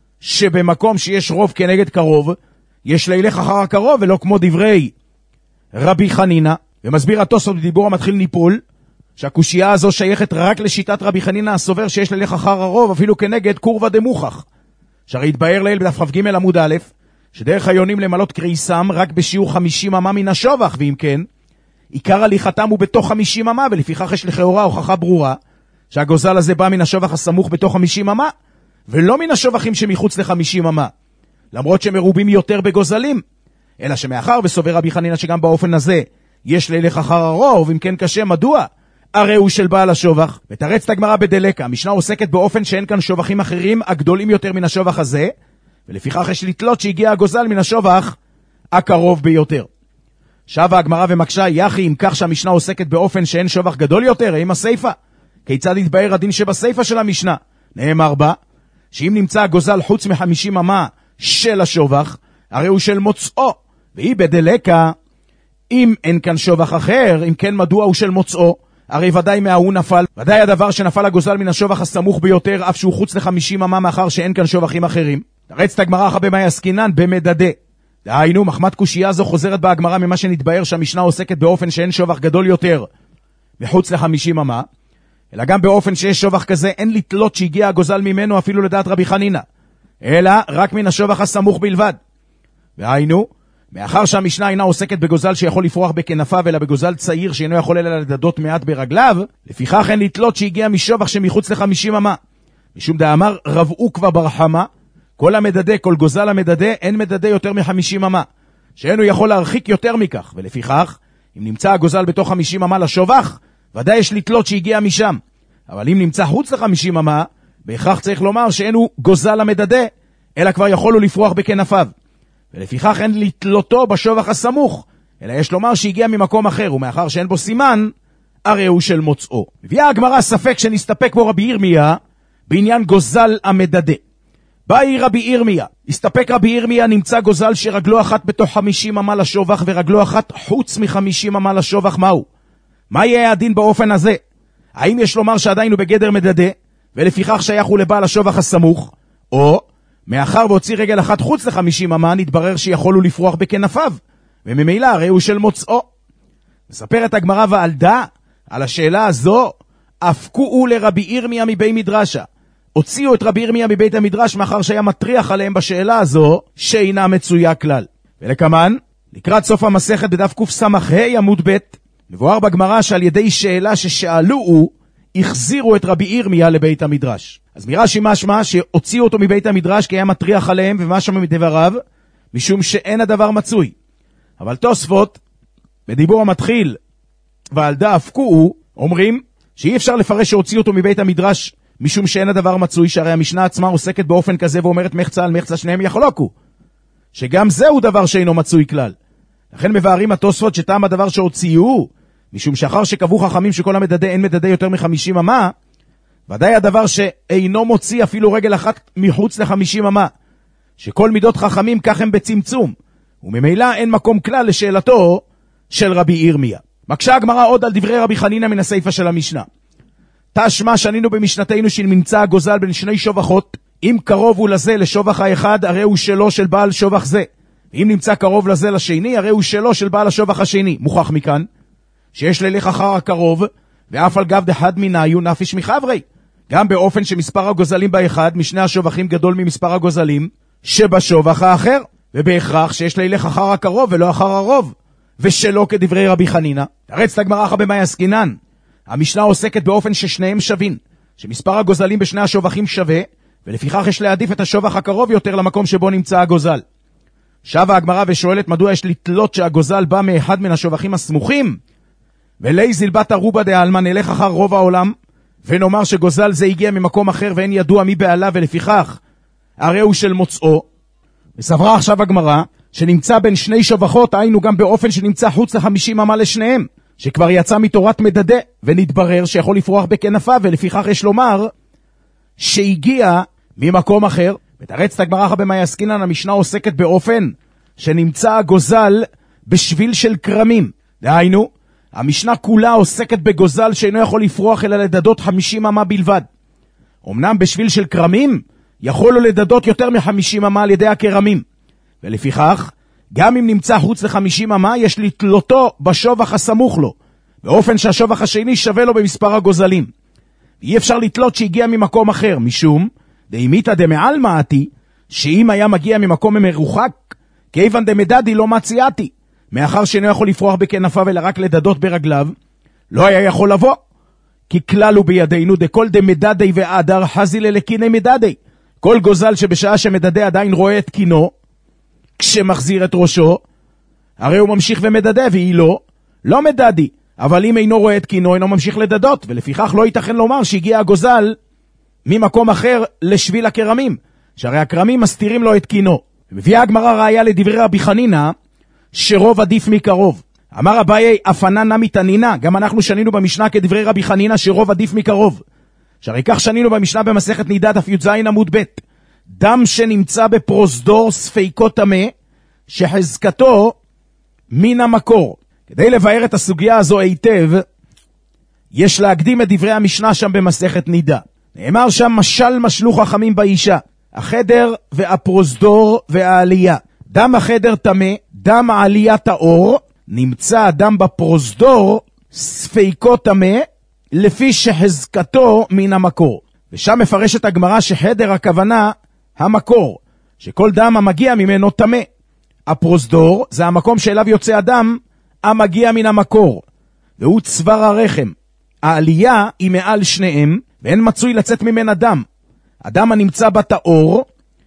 שבמקום שיש רוב כנגד קרוב, יש להילך אחר הקרוב, ולא כמו דברי רבי חנינא. ומסביר התוספות בדיבור המתחיל ניפול, שהקושייה הזו שייכת רק לשיטת רבי חנינא הסובר שיש ללך אחר הרוב אפילו כנגד קורבא דמוכח, שהרי התבאר לעיל בדף כ"ג עמוד א', שדרך היונים למלות קריסם רק בשיעור חמישים אמה מן השובח, ואם כן, עיקר הליכתם הוא בתוך חמישים אמה, ולפיכך יש לכאורה הוכחה ברורה שהגוזל הזה בא מן השובח הסמוך בתוך חמישים אמה, ולא מן השובחים שמחוץ ל-חמישים אמה, למרות שמרובים יותר בגוזלים, אלא שמאחר וסובר רבי חנינא שגם באופן הזה יש ללך אחר הרוב, אם כן קשה, מדוע? הרי הוא של בעל השובח. ותרצת הגמרא בדלקה, המשנה עוסקת באופן שאין כאן שובחים אחרים הגדולים יותר מן השובח הזה, ולפיכך יש לתלות שהגיע הגוזל מן השובח הקרוב ביותר. שבה הגמרא ומקשה, יחי אם כך שהמשנה עוסקת באופן שאין שובח גדול יותר, האם הסייפה? כיצד יתבאר הדין שבסייפה של המשנה? נאמר בה, שאם נמצא הגוזל חוץ מחמישים אמה של השובח, הרי הוא של מוצאו, והיא בדלקה, אם אין כאן שובח אחר, אם כן מדוע הוא של מוצאו? הרי ודאי מההוא נפל, ודאי הדבר שנפל הגוזל מן השובח הסמוך ביותר, אף שהוא חוץ ל-חמישים אמה מאחר שאין כאן שובחים אחרים. תרצת הגמרא אחר במאי עסקינן במדדה. דהיינו, מחמת קושייה זו חוזרת בהגמרא ממה שנתבאר שהמשנה עוסקת באופן שאין שובח גדול יותר מחוץ ל-חמישים אמה, אלא גם באופן שיש שובח כזה אין לתלות שהגיע הגוזל ממנו אפילו לדעת רבי חנינא, אלא רק מן השובח הסמוך בלבד. דהיינו, מאחר שהמשנה אינה עוסקת בגוזל שיכול לפרוח בכנפיו, אלא בגוזל צעיר שאינו יכול אלא לדדות מעט ברגליו, לפיכך אין לתלות שהגיע משובח שמחוץ ל-חמישים אמה. משום דאמר רב עוקבא בר חמא, כל המדדה, כל גוזל המדדה, אין מדדה יותר מ-חמישים אמה, שאינו יכול להרחיק יותר מכך, ולפיכך, אם נמצא הגוזל בתוך חמישים אמה לשובח, ודאי יש לתלות שהגיע משם. אבל אם נמצא חוץ ל-חמישים אמה, בהכרח צריך לומר שאינו גוזל המדדה, אלא כבר יכולו לפרוח בכנפיו. ולפיכך אין לתלותו בשובח הסמוך, אלא יש לומר שהגיע ממקום אחר, ומאחר שאין בו סימן, הרי הוא של מוצאו. מביאה הגמרא ספק שנסתפק בו רבי ירמיה בעניין גוזל המדדה. באי רבי ירמיה, הסתפק רבי ירמיה, נמצא גוזל שרגלו אחת בתוך חמישים אמה לשובח ורגלו אחת חוץ מחמישים אמה לשובח, מהו? מה יהיה הדין באופן הזה? האם יש לומר שעדיין הוא בגדר מדדה ולפיכך שייך הוא לבעל השובח הסמוך, או מאחר והוציא רגל אחת חוץ ל-חמישים אמה נתברר שיכולו לפרוח בכנפיו, וממילא הרי הוא של מוצאו. מספרת הגמרא ועלדה על השאלה הזו, הפקו לרבי ירמיה מבי מדרשה, הוציאו את רבי ירמיה מבית המדרש מאחר שהיה מטריח עליהם בשאלה הזו שאינה מצויה כלל. ולכמן, לקראת סוף המסכת בדף קס"ה עמוד ב' מבואר בגמרא שעל ידי שאלה ששאלוהו החזירו את רבי ירמיה לבית המדרש. אז מרש"י משמע שהוציאו אותו מבית המדרש כי היה מטריח עליהם, ומשמע מדבריו משום שאין הדבר מצוי. אבל תוספות בדיבור המתחיל ועל דה הפקוהו אומרים שאי אפשר לפרש שהוציאו אותו מבית המדרש משום שאין הדבר מצוי, שהרי המשנה עצמה עוסקת באופן כזה ואומרת מחצה על מחצה שניהם יחלוקו, שגם זהו דבר שאינו מצוי כלל. לכן מבארים התוספות שטעם הדבר שהוציאו, משום שאחר שקבעו חכמים שכל המדדה אין מדדה יותר מחמישים אמה, ודאי הדבר שאינו מוציא אפילו רגל אחת מחוץ לחמישים אמה, שכל מידות חכמים כך הם בצמצום, וממילא אין מקום כלל לשאלתו של רבי ירמיה. מקשה הגמרא עוד על דברי רבי חנינא מן הסייפה של המשנה. תשמע שנינו במשנתנו שנמצא הגוזל בין שני שובחות, אם קרוב הוא לזה לשובח האחד, הרי הוא שלו של בעל שובח זה, ואם נמצא קרוב לזה לשני, הרי הוא שלו של בעל השובח השני. מוכח מכאן שיש ללך אחר הקרוב, ואף על גב דחד מנהיו נפיש מחברי, גם באופן שמספר הגוזלים באחד משני השובחים גדול ממספר הגוזלים שבשובח האחר, ובהכרח שיש ללך אחר הקרוב ולא אחר הרוב, ושלא כדברי רבי חנינא. תרץ לגמרא אחר במאי עסקינן, המשנה עוסקת באופן ששניהם שווים, שמספר הגוזלים בשני השובחים שווה, ולפיכך יש להעדיף את השובח הקרוב יותר למקום שבו נמצא הגוזל. שבה הגמרא ושואלת מדוע יש לתלות שהגוזל בא מאחד מן השובחים הסמוכים, ולי זלבת הרובה דעלמא, נלך אחר רוב העולם ונאמר שגוזל זה הגיע ממקום אחר ואין ידוע מי בעלה, ולפיכך הרי הוא של מוצאו. וסברה עכשיו הגמרא שנמצא בין שני שובחות, היינו גם באופן שנמצא חוץ לחמישים אמה לשניהם, שכבר יצא מתורת מדדה, ונתברר שיכול לפרוח בכנפיו, ולפיכך יש לומר שהגיע ממקום אחר. ותרץ את הגמרא במאי עסקינן, המשנה עוסקת באופן שנמצא הגוזל בשביל של קרמים. דהיינו, המשנה כולה עוסקת בגוזל שאינו יכול לפרוח אלא לדדות חמישים אמה בלבד. אמנם בשביל של קרמים יכול לו לדדות יותר מחמישים אמה על ידי הקרמים, ולפיכך גם אם נמצא חוץ לחמישים אמה יש לתלותו בשובח הסמוך לו, באופן שהשובח השני שווה לו במספר הגוזלים. אי אפשר לתלות שהגיע ממקום אחר, משום דאימיתא דמעל מעתי, שאם היה מגיע ממקום מרוחק, כיוון דמדדי לא מציאתי, מאחר שאינו יכול לפרוח בכנפיו אלא רק לדדות ברגליו, לא היה יכול לבוא, כי כלל הוא בידינו דכל דמדדי ועדר חזי ללקיני מדדי. כל גוזל שבשעה שמדדה עדיין רואה את קינו, כשמחזיר את ראשו, הרי הוא ממשיך ומדדה, והיא לא, לא מדדי. אבל אם אינו רואה את קינו, אינו ממשיך לדדות, ולפיכך לא ייתכן לומר שהגיע הגוזל ממקום אחר לשביל הקרמים, שהרי הקרמים מסתירים לו את קינו. ומביאה הגמרא ראיה לדברי רבי חנינא, שרוב עדיף מקרוב. אמר אביי, אפנה נמי תנינה, גם אנחנו שנינו במשנה כדברי רבי חנינא שרוב עדיף מקרוב. שהרי כך שנינו במשנה במסכת נידה דף י"ז עמוד ב', דם שנמצא בפרוזדור ספיקו טמא, שחזקתו מן המקור. כדי לבאר את הסוגיה הזו היטב, יש להקדים את דברי המשנה שם במסכת נידה. נאמר שם משל משלו חכמים באישה, החדר והפרוזדור והעלייה. דם החדר טמא, דם העלייה טהור, נמצא הדם בפרוזדור ספיקו טמא, לפי שחזקתו מן המקור. ושם מפרשת הגמרא שחדר הכוונה המקור, שכל דם המגיע ממנו טמא. הפרוזדור זה המקום שאליו יוצא הדם המגיע מן המקור, והוא צוואר הרחם. העלייה היא מעל שניהם, ואין מצוי לצאת ממנה דם. הדם הנמצא בטהור,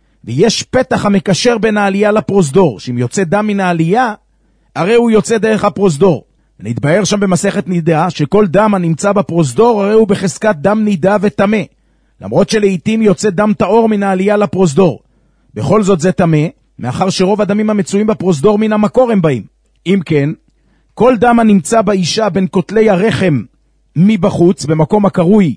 ויש פתח המקשר בין העלייה לפרוזדור, שאם יוצא דם מן העלייה, הרי הוא יוצא דרך הפרוזדור. ונתבהר שם במסכת נידה שכל דם הנמצא בפרוזדור הרי הוא בחזקת דם נידה וטמא, למרות שלעיתים יוצא דם טהור מן העלייה לפרוזדור. בכל זאת זה טמא, מאחר שרוב הדמים המצויים בפרוזדור מן המקור הם באים. אם כן, כל דם הנמצא באישה בין כותלי הרחם מבחוץ, במקום הקרוי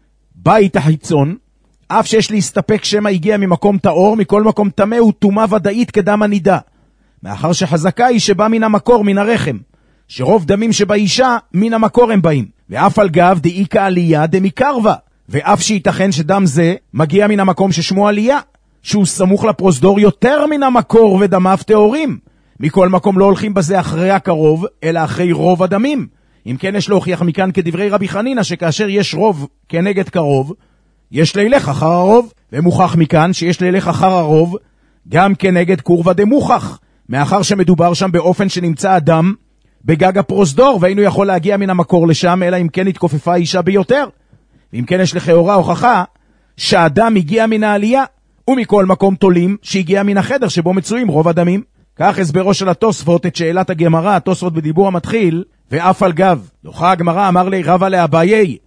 בית החיצון, אף שיש להסתפק שמה הגיע ממקום טהור, מכל מקום טמא הוא טומאה ודאית כדם הנידה, מאחר שחזקה היא שבא מן המקור, מן הרחם, שרוב דמים שבאישה מן המקור הם באים. ואף על גב דאיקה עלייה דמקרבה, ואף שייתכן שדם זה מגיע מן המקום ששמו עלייה, שהוא סמוך לפרוזדור יותר מן המקור ודמיו טהורים. מכל מקום לא הולכים בזה אחרי הקרוב, אלא אחרי רוב הדמים. אם כן יש להוכיח מכאן כדברי רבי חנינא, שכאשר יש רוב כנגד קרוב, יש לילך אחר הרוב, ומוכח מכאן שיש לילך אחר הרוב גם כנגד קורבה דמוכח, מאחר שמדובר שם באופן שנמצא הדם בגג הפרוזדור, ואינו יכול להגיע מן המקור לשם, אלא אם כן התכופפה האישה ביותר. ואם כן יש לכאורה הוכחה שהאדם הגיע מן העלייה, ומכל מקום תולים שהגיע מן החדר שבו מצויים רוב הדמים. כך הסברו של התוספות את שאלת הגמרא, התוספות בדיבור המתחיל, ואף על גב. דוחה הגמרא, אמר לי רבא לאביי,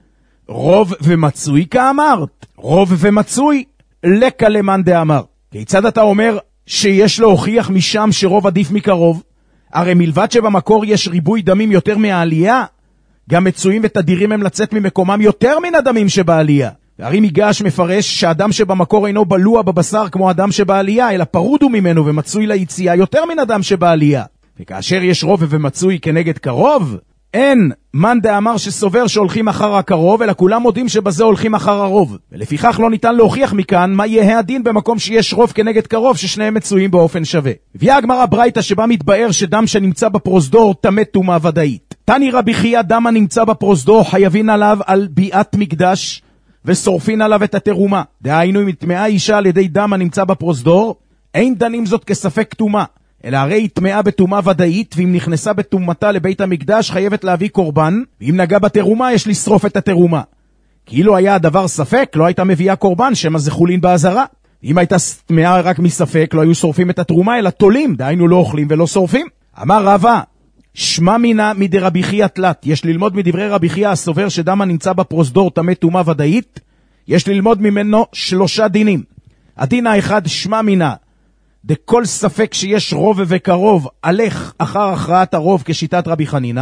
רוב ומצוי כאמרת, רוב ומצוי, לקה למאן דאמר. כיצד אתה אומר שיש להוכיח משם שרוב עדיף מקרוב? הרי מלבד שבמקור יש ריבוי דמים יותר מהעלייה, גם מצויים ותדירים הם לצאת ממקומם יותר מן הדמים שבעלייה. והרי מיגש מפרש שהאדם שבמקור אינו בלוע בבשר כמו אדם שבעלייה, אלא פרוד הוא ממנו ומצוי ליציאה יותר מן אדם שבעלייה. וכאשר יש רוב ומצוי כנגד קרוב, אין מאן דאמר שסובר שהולכים אחר הקרוב, אלא כולם מודים שבזה הולכים אחר הרוב. ולפיכך לא ניתן להוכיח מכאן מה יהיה הדין במקום שיש רוב כנגד קרוב ששניהם מצויים באופן שווה. הביאה הגמרא ברייתא שבה מתבאר שדם שנמצא בפרוזדור טמא טומאה ודאית. תני רבי חייא, דם הנמצא בפרוזדור חייבים עליו על ביאת מקדש ושורפין עליו את התרומה. דהיינו, אם טמאה אישה על ידי דם הנמצא בפרוזדור, אין דנים זאת כספק טומאה, אלא הרי היא טמאה בטומאה ודאית, ואם נכנסה בטומאתה לבית המקדש חייבת להביא קורבן, ואם נגע בתרומה יש לשרוף את התרומה. כאילו היה הדבר ספק, לא הייתה מביאה קורבן, שמה זה חולין בעזרה. אם הייתה טמאה רק מספק, לא היו שורפים את התרומה, אלא תולים, דהיינו לא אוכלים ולא שורפים. אמר רבא, שמע מינה מדרבי חייא תלת, יש ללמוד מדברי רבי חייא הסובר שדם הנמצא בפרוזדור טמא טומאה ודאית, יש ללמוד ממנו שלושה דינים. הדין האחד, שמע מינה, דכל ספק שיש רוב וקרוב, הלך אחר הכרעת הרוב כשיטת רבי חנינא.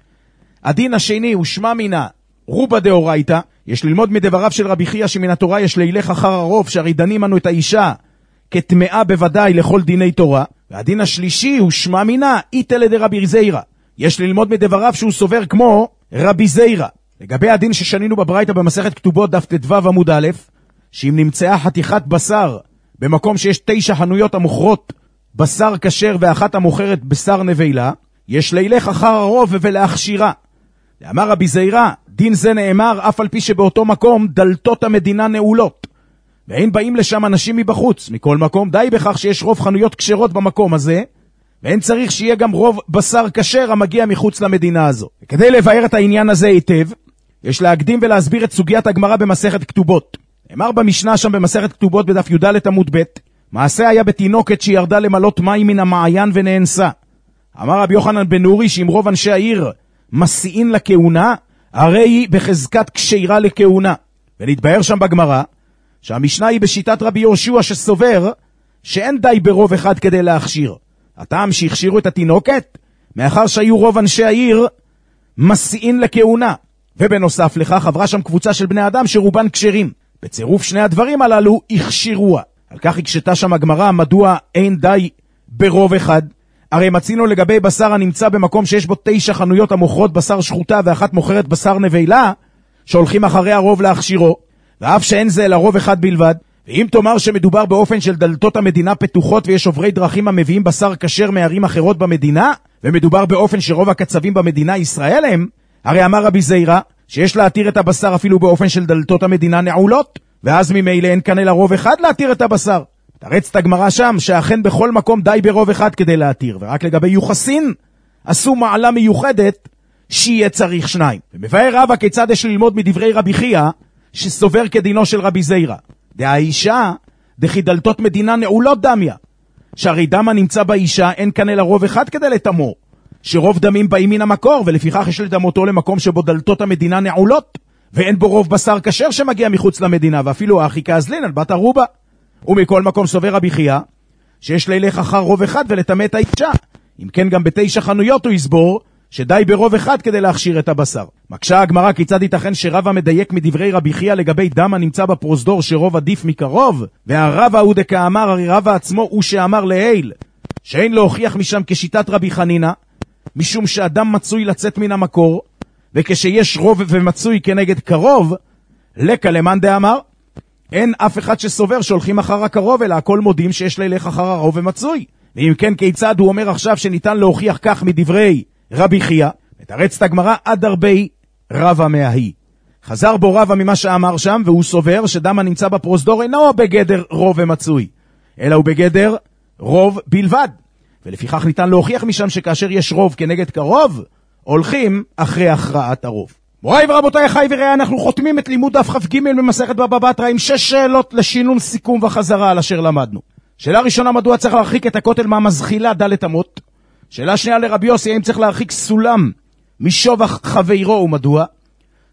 הדין השני הוא שמע מינה, רובה דאורייתא, יש ללמוד מדבריו של רבי חייא שמן התורה יש להילך אחר הרוב, שהרי דנים אנו את האישה כטמאה בוודאי לכל דיני תורה. והדין השלישי הוא שמע מינה, איתלה דרבי זיירא, יש ללמוד מדבריו שהוא סובר כמו רבי זיירא. לגבי הדין ששנינו בברייתא במסכת כתובות דף ט"ו עמוד א', שאם נמצאה חתיכת בשר במקום שיש תשע חנויות המוכרות בשר כשר ואחת המוכרת בשר נבלה, יש לילך אחר הרוב ולהכשירה. אמר רבי זיירא, דין זה נאמר אף על פי שבאותו מקום דלתות המדינה נעולות, ואין באים לשם אנשים מבחוץ. מכל מקום די בכך שיש רוב חנויות כשרות במקום הזה, ואין צריך שיהיה גם רוב בשר כשר המגיע מחוץ למדינה הזו. וכדי לבאר את העניין הזה היטב, יש להקדים ולהסביר את סוגיית הגמרא במסכת כתובות. אמר במשנה שם במסכת כתובות בדף י"ד עמוד ב', מעשה היה בתינוקת שירדה למלות מים מן המעיין ונאנסה. אמר רבי יוחנן בן נורי שאם רוב אנשי העיר מסיעין לכהונה, הרי היא בחזקת כשירה לכהונה. ונתבהר שם בגמרא שהמשנה היא בשיטת רבי יהושע שסובר שאין די ברוב אחד כדי להכשיר. הטעם שהכשירו את התינוקת מאחר שהיו רוב אנשי העיר מסיעין לכהונה, ובנוסף לכך עברה שם קבוצה של בני אדם שרובן כשרים. בצירוף שני הדברים הללו הכשירוה. על כך הקשתה שם הגמרא מדוע אין די ברוב אחד. הרי מצינו לגבי בשר הנמצא במקום שיש בו תשע חנויות המוכרות בשר שחוטה ואחת מוכרת בשר נבלה, שהולכים אחרי הרוב להכשירו, ואף שאין זה אלא רוב אחד בלבד. ואם תאמר שמדובר באופן של דלתות המדינה פתוחות ויש עוברי דרכים המביאים בשר כשר מערים אחרות במדינה, ומדובר באופן שרוב הקצבים במדינה ישראל הם, הרי אמר רבי זיירא שיש להתיר את הבשר אפילו באופן של דלתות המדינה נעולות, ואז ממילא אין כאן אלא רוב אחד להתיר את הבשר. תרץ את הגמרא שם שאכן בכל מקום די ברוב אחד כדי להתיר, ורק לגבי יוחסין עשו מעלה מיוחדת שיהיה צריך שניים. ומבאר רבא כיצד יש ללמוד מדברי רבי חייא שסובר כדינו של רבי זיירא, דהאישה דכי דלתות מדינה נעולות דמיה, שהרי דם הנמצא באישה אין כאן אלא רוב אחד כדי לתמו, שרוב דמים באים מן המקור, ולפיכך יש לדמותו למקום שבו דלתות המדינה נעולות, ואין בו רוב בשר כשר שמגיע מחוץ למדינה, ואפילו האחי כאזלין על בת ערובה. ומכל מקום סובר רבי חייא שיש לילך אחר רוב אחד ולטמא את האישה. אם כן גם בתשע חנויות הוא יסבור שדי ברוב אחד כדי להכשיר את הבשר. מקשה הגמרא כיצד ייתכן שרבא מדייק מדברי רבי חייא לגבי דם הנמצא בפרוזדור שרוב עדיף מקרוב, והרבא הוא דקאמר, הרי רבא עצמו הוא שאמר להיל שאין להוכיח משם כשיטת רבי חנינא, משום שאדם מצוי לצאת מן המקור, וכשיש רוב ומצוי כנגד קרוב, לקה למאן דאמר, אין אף אחד שסובר שהולכים אחר הקרוב, אלא הכל מודים שיש לילך אחר הרוב ומצוי. ואם כן כיצד הוא אומר עכשיו שניתן להוכיח כך מדברי רבי חייא? מתרץ את הגמרא עד הרבה רבא מההיא. חזר בו רבא ממה שאמר שם, והוא סובר שדם הנמצא בפרוזדור אינו בגדר רוב ומצוי, אלא הוא בגדר רוב בלבד. ולפיכך ניתן להוכיח משם שכאשר יש רוב כנגד קרוב, הולכים אחרי הכרעת הרוב. מוריי ורבותיי, חי וראה, אנחנו חותמים את לימוד דף כ"ג במסכת בבא בתרא עם שש שאלות לשינון סיכום וחזרה על אשר למדנו. שאלה ראשונה, מדוע צריך להרחיק את הכותל מהמזחילה דלת אמות? שאלה שנייה לרבי יוסי, האם צריך להרחיק סולם משובח חברו ומדוע?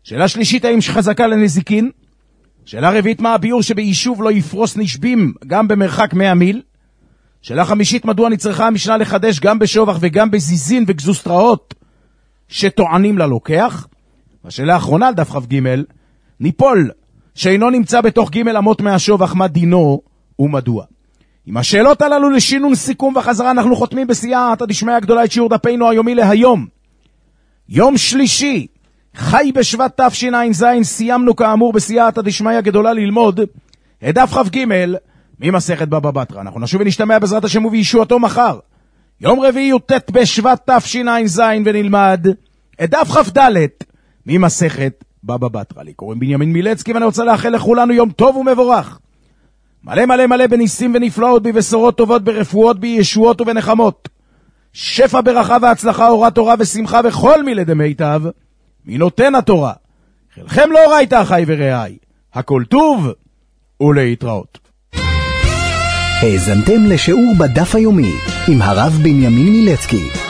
שאלה שלישית, האם חזקה לנזיקין? שאלה רביעית, מה הביאור שביישוב לא יפרוס נשבים גם במרחק מאה מיל? שאלה חמישית, מדוע נצטרכה המשנה לחדש גם בשובח וגם בזיזין וגזוסטראות שטוענים ללוקח? והשאלה האחרונה על דף כ"ג, ניפול שאינו נמצא בתוך ג' אמות מהשובח, מה דינו ומדוע? עם השאלות הללו לשינון סיכום וחזרה אנחנו חותמים בסייעתא דשמיא הגדולה את שיעור דפנו היומי להיום, יום שלישי חי בשבט תשע"ז. סיימנו כאמור בסייעתא דשמיא הגדולה ללמוד את דף כ"ג ממסכת בבא בתרא. אנחנו נשוב ונשתמע בעזרת השם ובישועתו מחר, יום רביעי י"ט בשבט תשע"ז, ונלמד את דף כ"ד ממסכת בבא בתרא. לי קוראים בנימין מילצקי, ואני רוצה לאחל לכולנו יום טוב ומבורך, מלא מלא מלא בניסים ונפלאות, בבשורות טובות, ברפואות, בישועות ובנחמות, שפע ברכה והצלחה, אורת תורה ושמחה וכל מילי דמיטב מנותן התורה. חלכם לא ראית אחי ורעי, הכל טוב ולהתראות. האזנתם לשיעור בדף היומי עם הרב בנימין מילצקי.